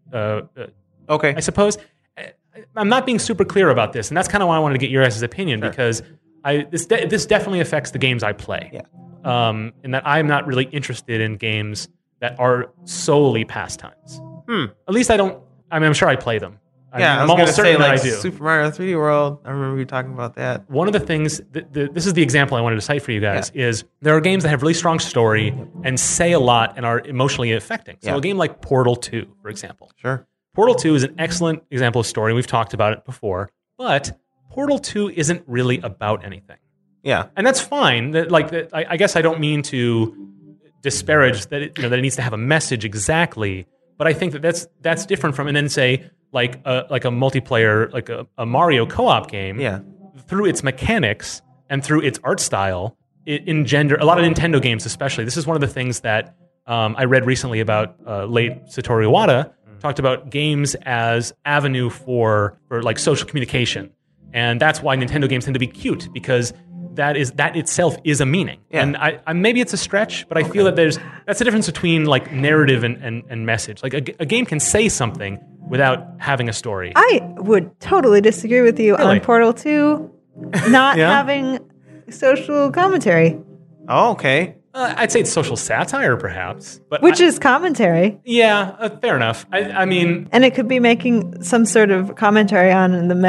Okay, I suppose. I'm not being super clear about this, and that's kind of why I wanted to get your guys' opinion, because this definitely affects the games I play. Yeah. In that I'm not really interested in games that are solely pastimes. At least I don't. I mean, I'm sure I play them. I'm almost certain that I do. Super Mario 3D World. I remember you talking about that. One of the things, this is the example I wanted to cite for you guys, is there are games that have really strong story and say a lot and are emotionally affecting. So a game like Portal 2, for example. Sure. Portal 2 is an excellent example of story. We've talked about it before, but Portal 2 isn't really about anything. Yeah. And that's fine. I guess I don't mean to disparage that it needs to have a message exactly, but I think that that's different from, and then say like a multiplayer, like a Mario co-op game, through its mechanics and through its art style, it engender a lot of Nintendo games especially. This is one of the things that I read recently about late Satoru Iwata, talked about games as avenue for like social communication. And that's why Nintendo games tend to be cute, because that itself is a meaning. Yeah. And I maybe it's a stretch, but I feel that that's the difference between like narrative and message. Like a game can say something without having a story. I would totally disagree with you on Portal 2 not having social commentary. Oh, okay. I'd say it's social satire, perhaps, but which is commentary. Yeah, fair enough. I mean, and it could be making some sort of commentary on the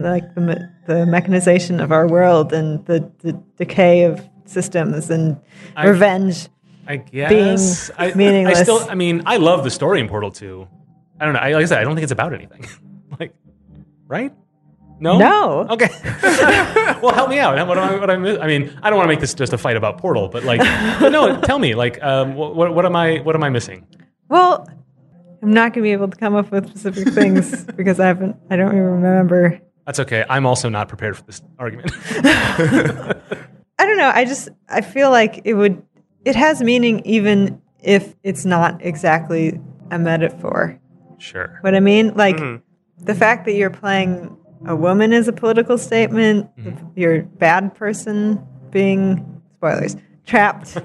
mechanization of our world and the decay of systems and revenge. I guess being meaningless. I love the story in Portal 2. I don't know. Like I said, I don't think it's about anything. Like, right? No. Okay. Well, help me out. What I mean, I don't want to make this just a fight about Portal, but no. Tell me, what am I missing? Well, I'm not going to be able to come up with specific things because I don't even remember. That's okay. I'm also not prepared for this argument. I don't know. I feel like it has meaning even if it's not exactly a metaphor. Sure. What I mean, the fact that you're playing a woman is a political statement. Mm-hmm. You're a bad person being, spoilers, trapped,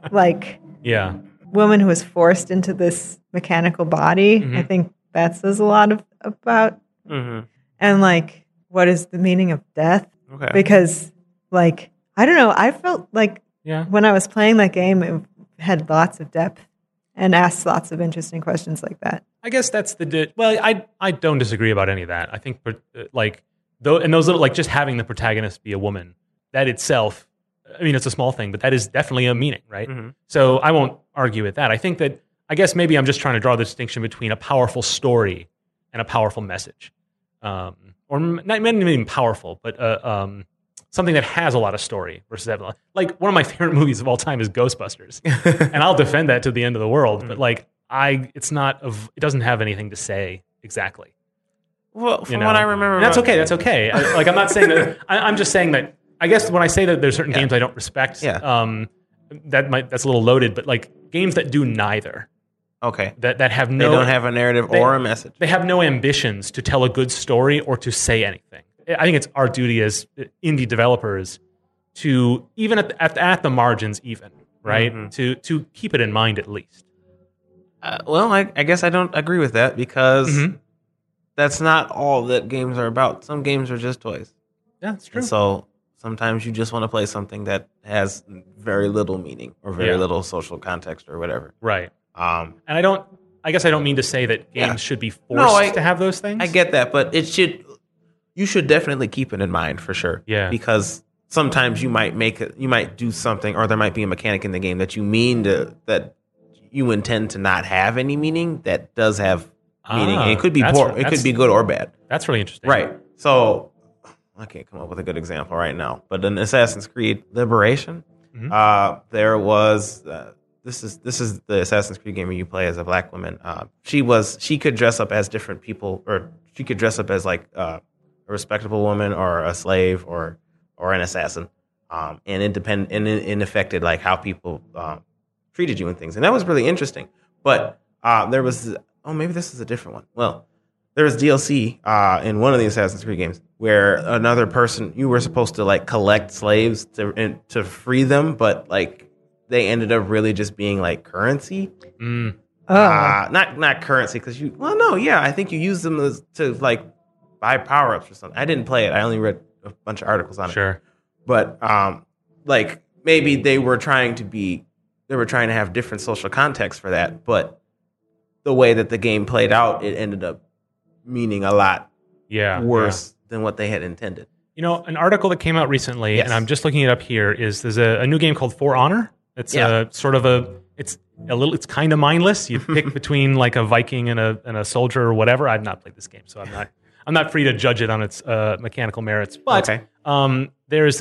woman who was forced into this mechanical body. Mm-hmm. I think that says a lot about. Mm-hmm. And what is the meaning of death? Okay. Because I don't know. I felt like when I was playing that game, it had lots of depth and asked lots of interesting questions like that. I guess that's I don't disagree about any of that. I think those little just having the protagonist be a woman, that itself, I mean, it's a small thing, but that is definitely a meaning, right? Mm-hmm. So I won't argue with that. I guess maybe I'm just trying to draw the distinction between a powerful story and a powerful message, or not even powerful, but something that has a lot of story versus one of my favorite movies of all time is Ghostbusters, and I'll defend that to the end of the world. Mm-hmm. But it doesn't have anything to say exactly. Well, from what I remember, and that's okay. That's okay. I'm not saying that. I'm just saying that. I guess when I say that there's certain games I don't respect, that's a little loaded. But games that do neither, Okay. that have They no don't have a narrative or a message. They have no ambitions to tell a good story or to say anything. I think it's our duty as indie developers to, even at the margins, right? Mm-hmm. To keep it in mind at least. Well, I guess I don't agree with that because Mm-hmm. that's not all that games are about. Some games are just toys. Yeah, that's true. And so sometimes you just want to play something that has very little meaning or very Yeah. little social context or whatever. Right. Um, And I guess I don't mean to say that games Yeah. should be forced No, to have those things. I get that, but you should definitely keep it in mind for sure. Yeah. Because sometimes you might do something, or there might be a mechanic in the game that that you intend to not have any meaning that does have meaning. And it could be poor. It could be good or bad. That's really interesting. Right. So I can't come up with a good example right now, but in Assassin's Creed Liberation, there was this is the Assassin's Creed game where you play as a black woman. She could dress up as different people, or she could dress up as like a respectable woman or a slave or an assassin, and it affected like how people treated you and things, and that was really interesting. But there was maybe this is a different one. Well, there was DLC in one of the Assassin's Creed games where another person, you were supposed to like collect slaves to free them, but like they ended up really just being like currency. Mm. Not currency because I think you use them to like buy power ups or something. I didn't play it. I only read a bunch of articles on it. Sure. But like maybe they were trying to have different social context for that, but the way that the game played out, it ended up meaning a lot worse than what they had intended. You know, an article that came out recently, Yes. and I'm just looking it up here, is there's a new game called For Honor. It's it's kind of mindless. You pick between like a Viking and a soldier or whatever. I've not played this game, so I'm not free to judge it on its mechanical merits. But Okay. there's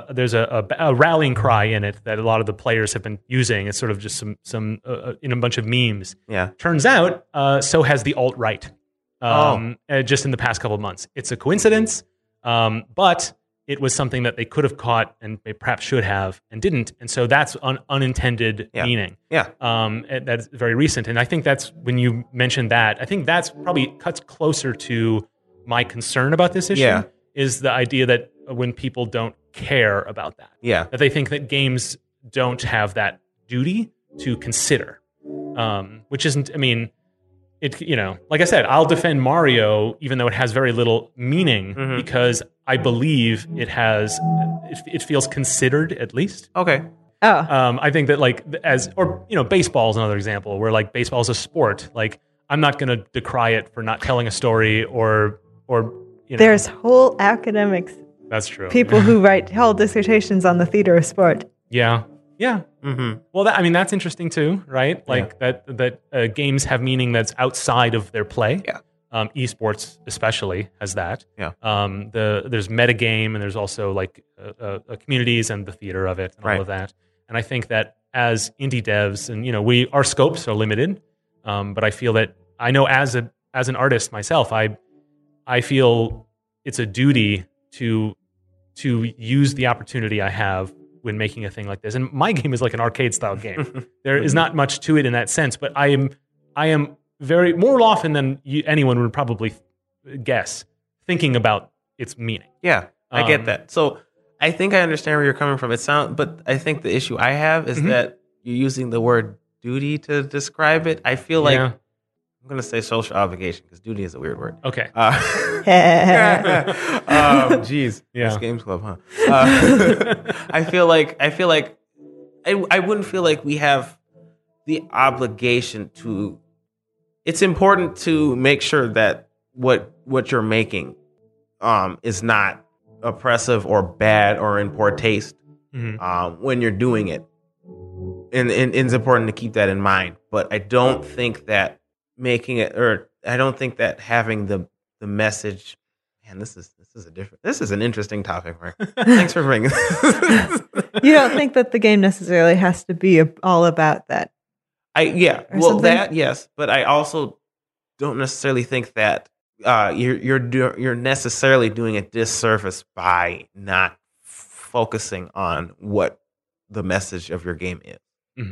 a rallying cry in it that a lot of the players have been using. It's sort of just some in a bunch of memes. Yeah. Turns out, so has the alt-right. Just in the past couple of months. It's a coincidence, but it was something that they could have caught and they perhaps should have and didn't. And so that's unintended meaning. Yeah. That's very recent. And I think that's when you mentioned that, I think that's probably cuts closer to my concern about this issue. Yeah. Is the idea that when people don't care about that. Yeah. That they think that games don't have that duty to consider. Which isn't, I mean, like I said, I'll defend Mario even though it has very little meaning because I believe it feels considered at least. Okay. Oh, I think that baseball is another example where like baseball is a sport. Like I'm not going to decry it for not telling a story or there's whole academics, that's true. people who write whole dissertations on the theater of sport. Yeah. Yeah. Mm-hmm. Well, that's interesting too, right? Like that games have meaning that's outside of their play. Yeah. Esports especially has that. Yeah. There's metagame and there's also like communities and the theater of it and all of that. And I think that as indie devs, and our scopes are limited, but I feel that I know as an artist myself, I feel it's a duty to use the opportunity I have when making a thing like this. And my game is like an arcade style game. There is not much to it in that sense, but I am very more often than anyone would probably guess thinking about its meaning. Yeah, I get that. So I think I understand where you're coming from. But I think the issue I have is that you're using the word duty to describe it. I feel like I'm going to say social obligation because duty is a weird word. Okay. Jeez. Yeah. This games club, huh? I feel like I wouldn't feel like we have the obligation to. It's important to make sure that what you're making is not oppressive or bad or in poor taste when you're doing it. And it's important to keep that in mind. But I don't think that making it, or I don't think that having the message. Man, this is an interesting topic, Mark. Thanks for bringing this. You don't think that the game necessarily has to be all about that? Something? That yes, but I also don't necessarily think that you're necessarily doing a disservice by not focusing on what the message of your game is. Mm-hmm.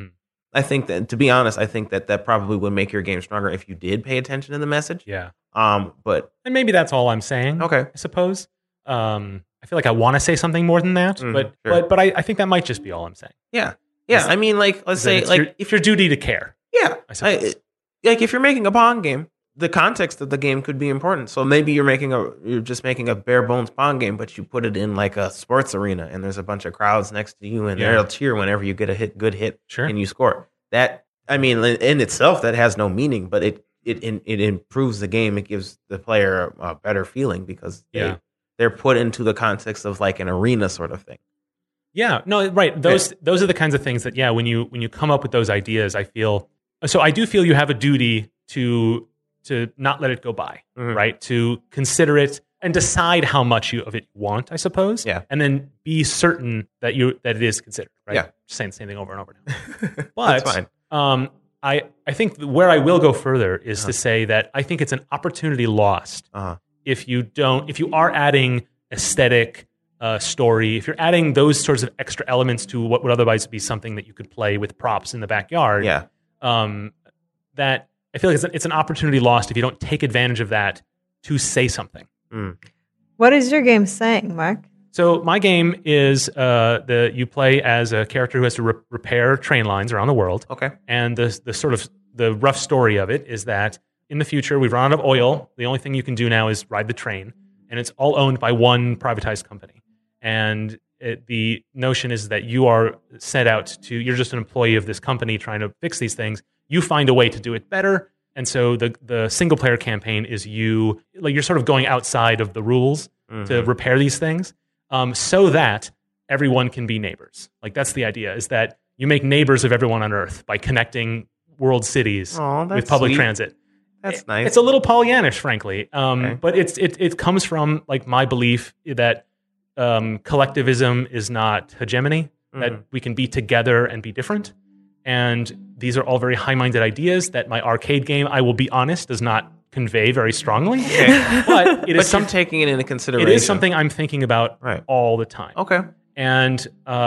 I think that, to be honest, I think that probably would make your game stronger if you did pay attention to the message. Yeah. But And maybe that's all I'm saying. okay. I suppose. I feel like I want to say something more than that, Sure. but I think that might just be all I'm saying. Yeah. I mean, like, let's say, like, if your duty to care. yeah, I suppose. like if you're making a Pong game, the context of the game could be important. So maybe you're just making a bare bones Pong game, but you put it in like a sports arena, and there's a bunch of crowds next to you, and they'll cheer whenever you get a good hit, Sure. and you score. That, I mean, in itself, that has no meaning, but it improves the game. It gives the player a better feeling because they're put into the context of like an arena sort of thing. Yeah, no, right. Those are the kinds of things that, when you come up with those ideas, I do feel you have a duty to not let it go by, right? To consider it and decide how much of it you want, I suppose. Yeah. And then be certain that it is considered, right? Yeah. Just saying the same thing over and over now. But That's fine. I think where I will go further is to say that I think it's an opportunity lost if you are adding aesthetic, story, if you're adding those sorts of extra elements to what would otherwise be something that you could play with props in the backyard. Yeah. That I feel like it's an opportunity lost if you don't take advantage of that to say something. What is your game saying, Mark? So my game is you play as a character who has to repair train lines around the world. Okay. And the sort of the rough story of it is that in the future we've run out of oil. The only thing you can do now is ride the train, and it's all owned by one privatized company. And the notion is that you are sent out you're just an employee of this company trying to fix these things. You find a way to do it better. And so the single player campaign is you're sort of going outside of the rules to repair these things, so that everyone can be neighbors. Like, that's the idea, is that you make neighbors of everyone on Earth by connecting world cities with public transit. That's nice. It's a little Pollyannish, frankly, but it comes from like my belief that collectivism is not hegemony, that we can be together and be different. And these are all very high-minded ideas that my arcade game, I will be honest, does not convey very strongly. Okay. But it is I'm taking it into consideration. It is something I'm thinking about all the time. Okay. And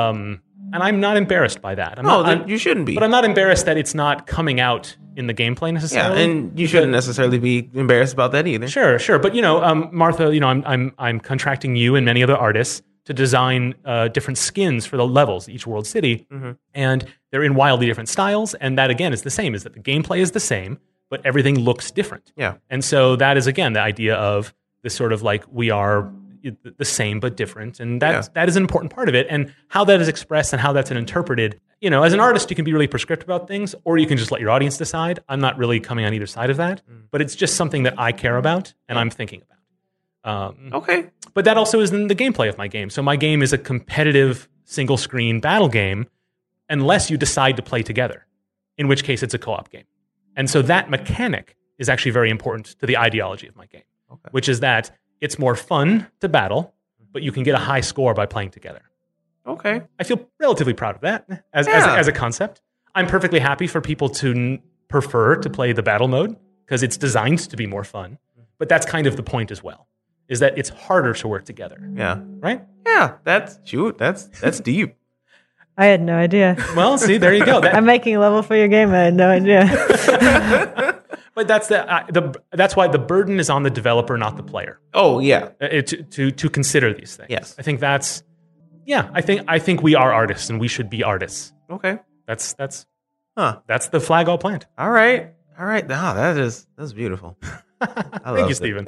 I'm not embarrassed by that. You shouldn't be. But I'm not embarrassed that it's not coming out in the gameplay necessarily. Yeah, and you shouldn't necessarily be embarrassed about that either. Sure. But Martha, I'm contracting you and many other artists to design different skins for the levels, each world city, and they're in wildly different styles. And that again is the same: is that the gameplay is the same, but everything looks different. Yeah. And so that is again the idea of this sort of like we are the same but different, and that is an important part of it. And how that is expressed and how that's interpreted. As an artist, you can be really prescriptive about things, or you can just let your audience decide. I'm not really coming on either side of that, but it's just something that I care about and I'm thinking about. Okay. But that also is in the gameplay of my game. So my game is a competitive single-screen battle game unless you decide to play together, in which case it's a co-op game. And so that mechanic is actually very important to the ideology of my game, which is that it's more fun to battle, but you can get a high score by playing together. Okay. I feel relatively proud of that as a concept. I'm perfectly happy for people to prefer to play the battle mode because it's designed to be more fun. But that's kind of the point as well, is that it's harder to work together. Yeah. Right? Yeah. That's deep. I had no idea. Well, see, there you go. I'm making a level for your game. I had no idea. But that's why the burden is on the developer, not the player. Oh yeah, to consider these things. Yes, I think that's. Yeah, I think we are artists and we should be artists. Okay, that's the flag all plant. All right. That's beautiful. Thank you, Stephen.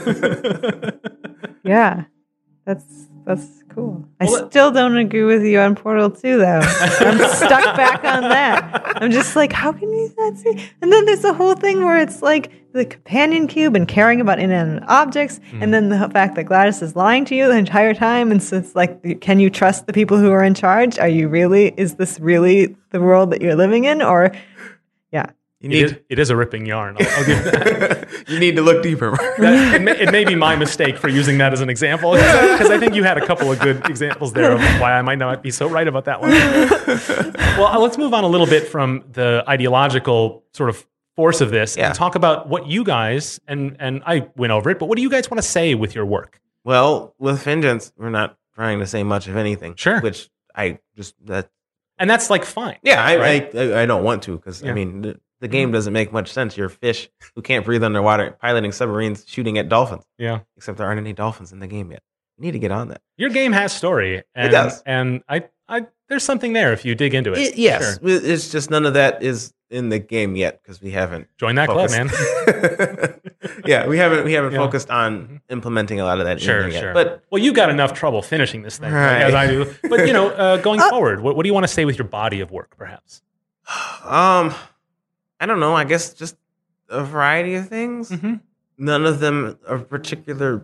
Yeah, that's cool. I still don't agree with you on Portal 2, though. I'm stuck back on that. I'm just like, how can you not see? And then there's the whole thing where it's like the companion cube and caring about inanimate objects, and then the fact that Gladys is lying to you the entire time. And so it's like, can you trust the people who are in charge? Is this really the world that you're living in? Or, yeah. It is a ripping yarn. I'll give that. You need to look deeper. It may be my mistake for using that as an example, because I think you had a couple of good examples there of why I might not be so right about that one. Well, let's move on a little bit from the ideological sort of force of this and talk about what you guys, and I went over it, but what do you guys want to say with your work? Well, with Vengeance, we're not trying to say much of anything. Sure. Which And that's like fine. Yeah, right? I don't want to because, I mean, the game doesn't make much sense. You're a fish who can't breathe underwater, piloting submarines, shooting at dolphins. Yeah. Except there aren't any dolphins in the game yet. You need to get on that. Your game has story. And, It does. And I there's something there if you dig into it. Yes. Sure. It's just none of that is in the game yet because we haven't Join that club, focused. man. Yeah, we haven't Yeah. focused on implementing a lot of that in Sure, there yet. sure. But well, you got enough trouble finishing this thing, Right. as I do. But going forward, what do you want to say with your body of work, perhaps? I don't know. I guess just a variety of things. Mm-hmm. None of them a particular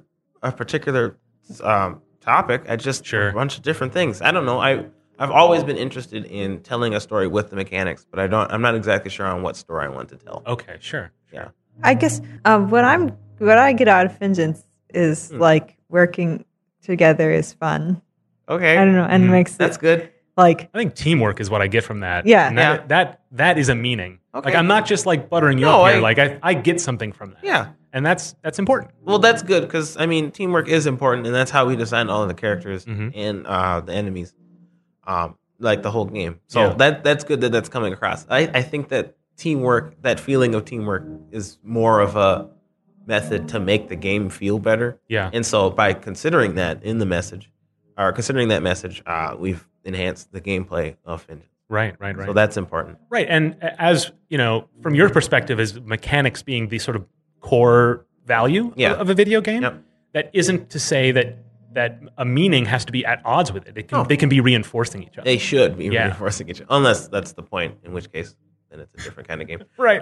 topic. I just Sure. a bunch of different things. I don't know. I've always been interested in telling a story with the mechanics, but I'm not exactly sure on what story I want to tell. Okay, sure. Yeah. I guess what I get out of Vengeance is like working together is fun. Okay. I don't know, and makes That's it good. like I think teamwork is what I get from that. Yeah. And that is a meaning. Okay. Like I'm not just like buttering you No, up here. I- Like I get something from that. Yeah. And that's important. Well, that's good because I mean, teamwork is important, and that's how we design all of the characters Mhm. and the enemies, like the whole game. So that's good that that's coming across. I think that teamwork, that feeling of teamwork, is more of a method to make the game feel better. Yeah. And so by considering that in the message, or considering that message, we've enhanced the gameplay of Vengeance. Right. So that's important. Right. And as, from your perspective, as mechanics being the sort of core value Yeah. of a video game, Yep. that isn't to say that a meaning has to be at odds with it. No. They can be reinforcing each other. They should be Yeah. reinforcing each other, unless that's the point, in which case then it's a different kind of game. Right.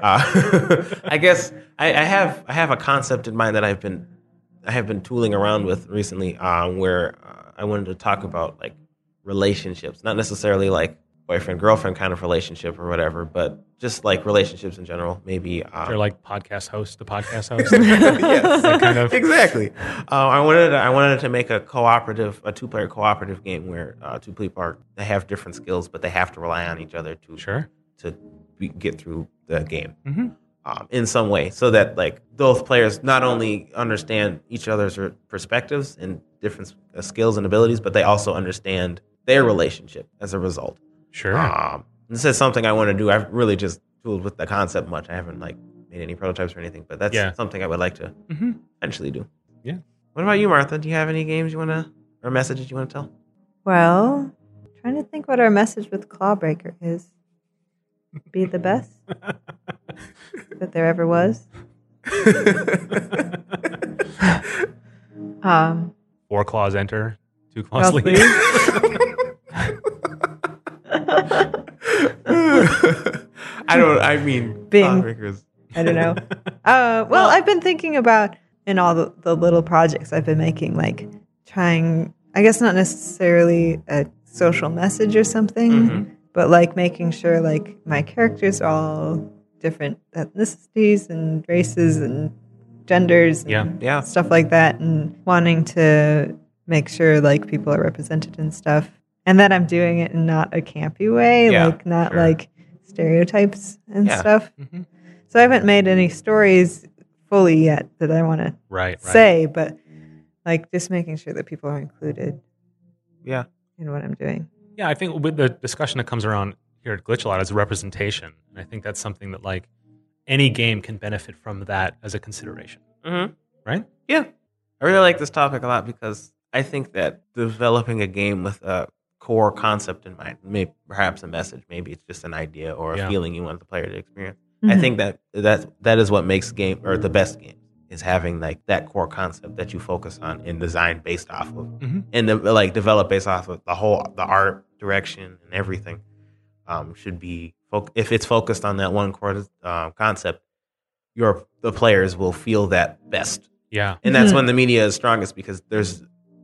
I guess I have a concept in mind that I have been tooling around with recently, where I wanted to talk about like relationships, not necessarily like boyfriend girlfriend kind of relationship or whatever, but just like relationships in general. Maybe They're like podcast host to podcast host. yes, That kind of- exactly. I wanted to make a two-player cooperative game where two people they have different skills, but they have to rely on each other to get through the game in some way, so that like both players not only understand each other's perspectives and different skills and abilities, but they also understand their relationship as a result. Sure. This is something I want to do. I've really just tooled with the concept much. I haven't like made any prototypes or anything, but that's something I would like to eventually do. Yeah. What about you, Martha? Do you have any games you want to, or messages you want to tell? well, trying to think what our message with Clawbreaker is. Be the best that there ever was. Four claws enter, two claws Claws leave. Bing. Lawbreakers. I don't know. Well, I've been thinking about in all the little projects I've been making, like trying, I guess not necessarily a social message or something, but like making sure like my characters are all different ethnicities and races and genders and Yeah. stuff like that, and wanting to make sure like people are represented and stuff, and that I'm doing it in not a campy way, Yeah, like not sure. like stereotypes and Yeah. stuff. So I haven't made any stories fully yet that I want to Right. say, but like just making sure that people are included Yeah. in what I'm doing. Yeah, I think with the discussion that comes around here at Glitch a lot is representation. And I think that's something that like any game can benefit from that as a consideration. Mm-hmm. Right? Yeah. I really like this topic a lot because I think that developing a game with a core concept in mind, maybe perhaps a message, maybe it's just an idea or a feeling you want the player to experience. I think that is what makes game or the best game is having like that core concept that you focus on and design based off of, and like develop based off of the art direction and everything. Should be if it's focused on that one core concept, the players will feel that best. Yeah. And that's when the media is strongest, because there's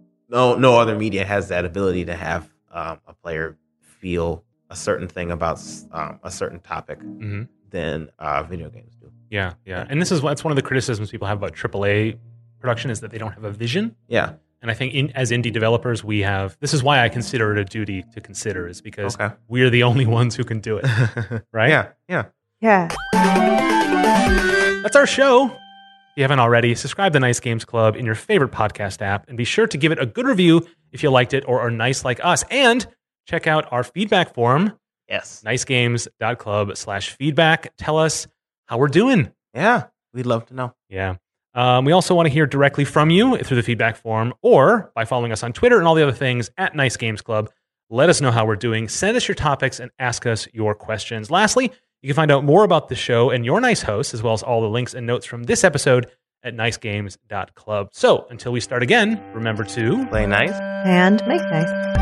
no other media has that ability to have a player feel a certain thing about a certain topic than video games do. Yeah. And that's one of the criticisms people have about AAA production is that they don't have a vision. Yeah. And I think as indie developers, this is why I consider it a duty to consider, is because Okay. we're the only ones who can do it. Right? Yeah. Yeah. That's our show. If you haven't already, subscribe to Nice Games Club in your favorite podcast app and be sure to give it a good review if you liked it or are nice like us. And check out our feedback forum, Yes. nicegames.club/feedback. Tell us how we're doing. Yeah. We'd love to know. Yeah. We also want to hear directly from you through the feedback form or by following us on Twitter and all the other things at Nice Games Club. Let us know how we're doing. Send us your topics and ask us your questions. Lastly, you can find out more about the show and your nice hosts, as well as all the links and notes from this episode at nicegames.club. So until we start again, remember to Play nice. And make nice.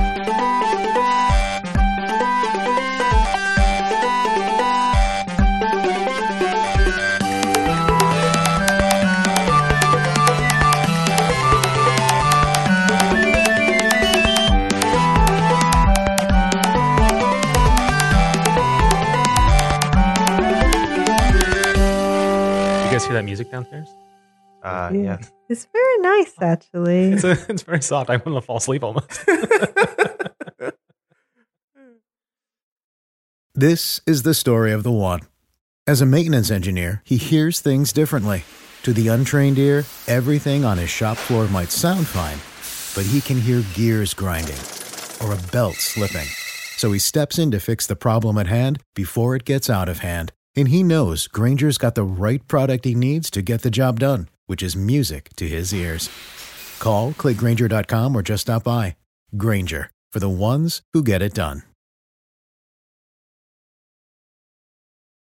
You guys hear that music downstairs? Yeah. It's very nice, actually. It's very soft. I want to fall asleep almost. This is the story of the one. As a maintenance engineer, he hears things differently. To the untrained ear, everything on his shop floor might sound fine, but he can hear gears grinding or a belt slipping. So he steps in to fix the problem at hand before it gets out of hand. And he knows Grainger's got the right product he needs to get the job done, which is music to his ears. Call, click Grainger.com, or just stop by. Grainger, for the ones who get it done.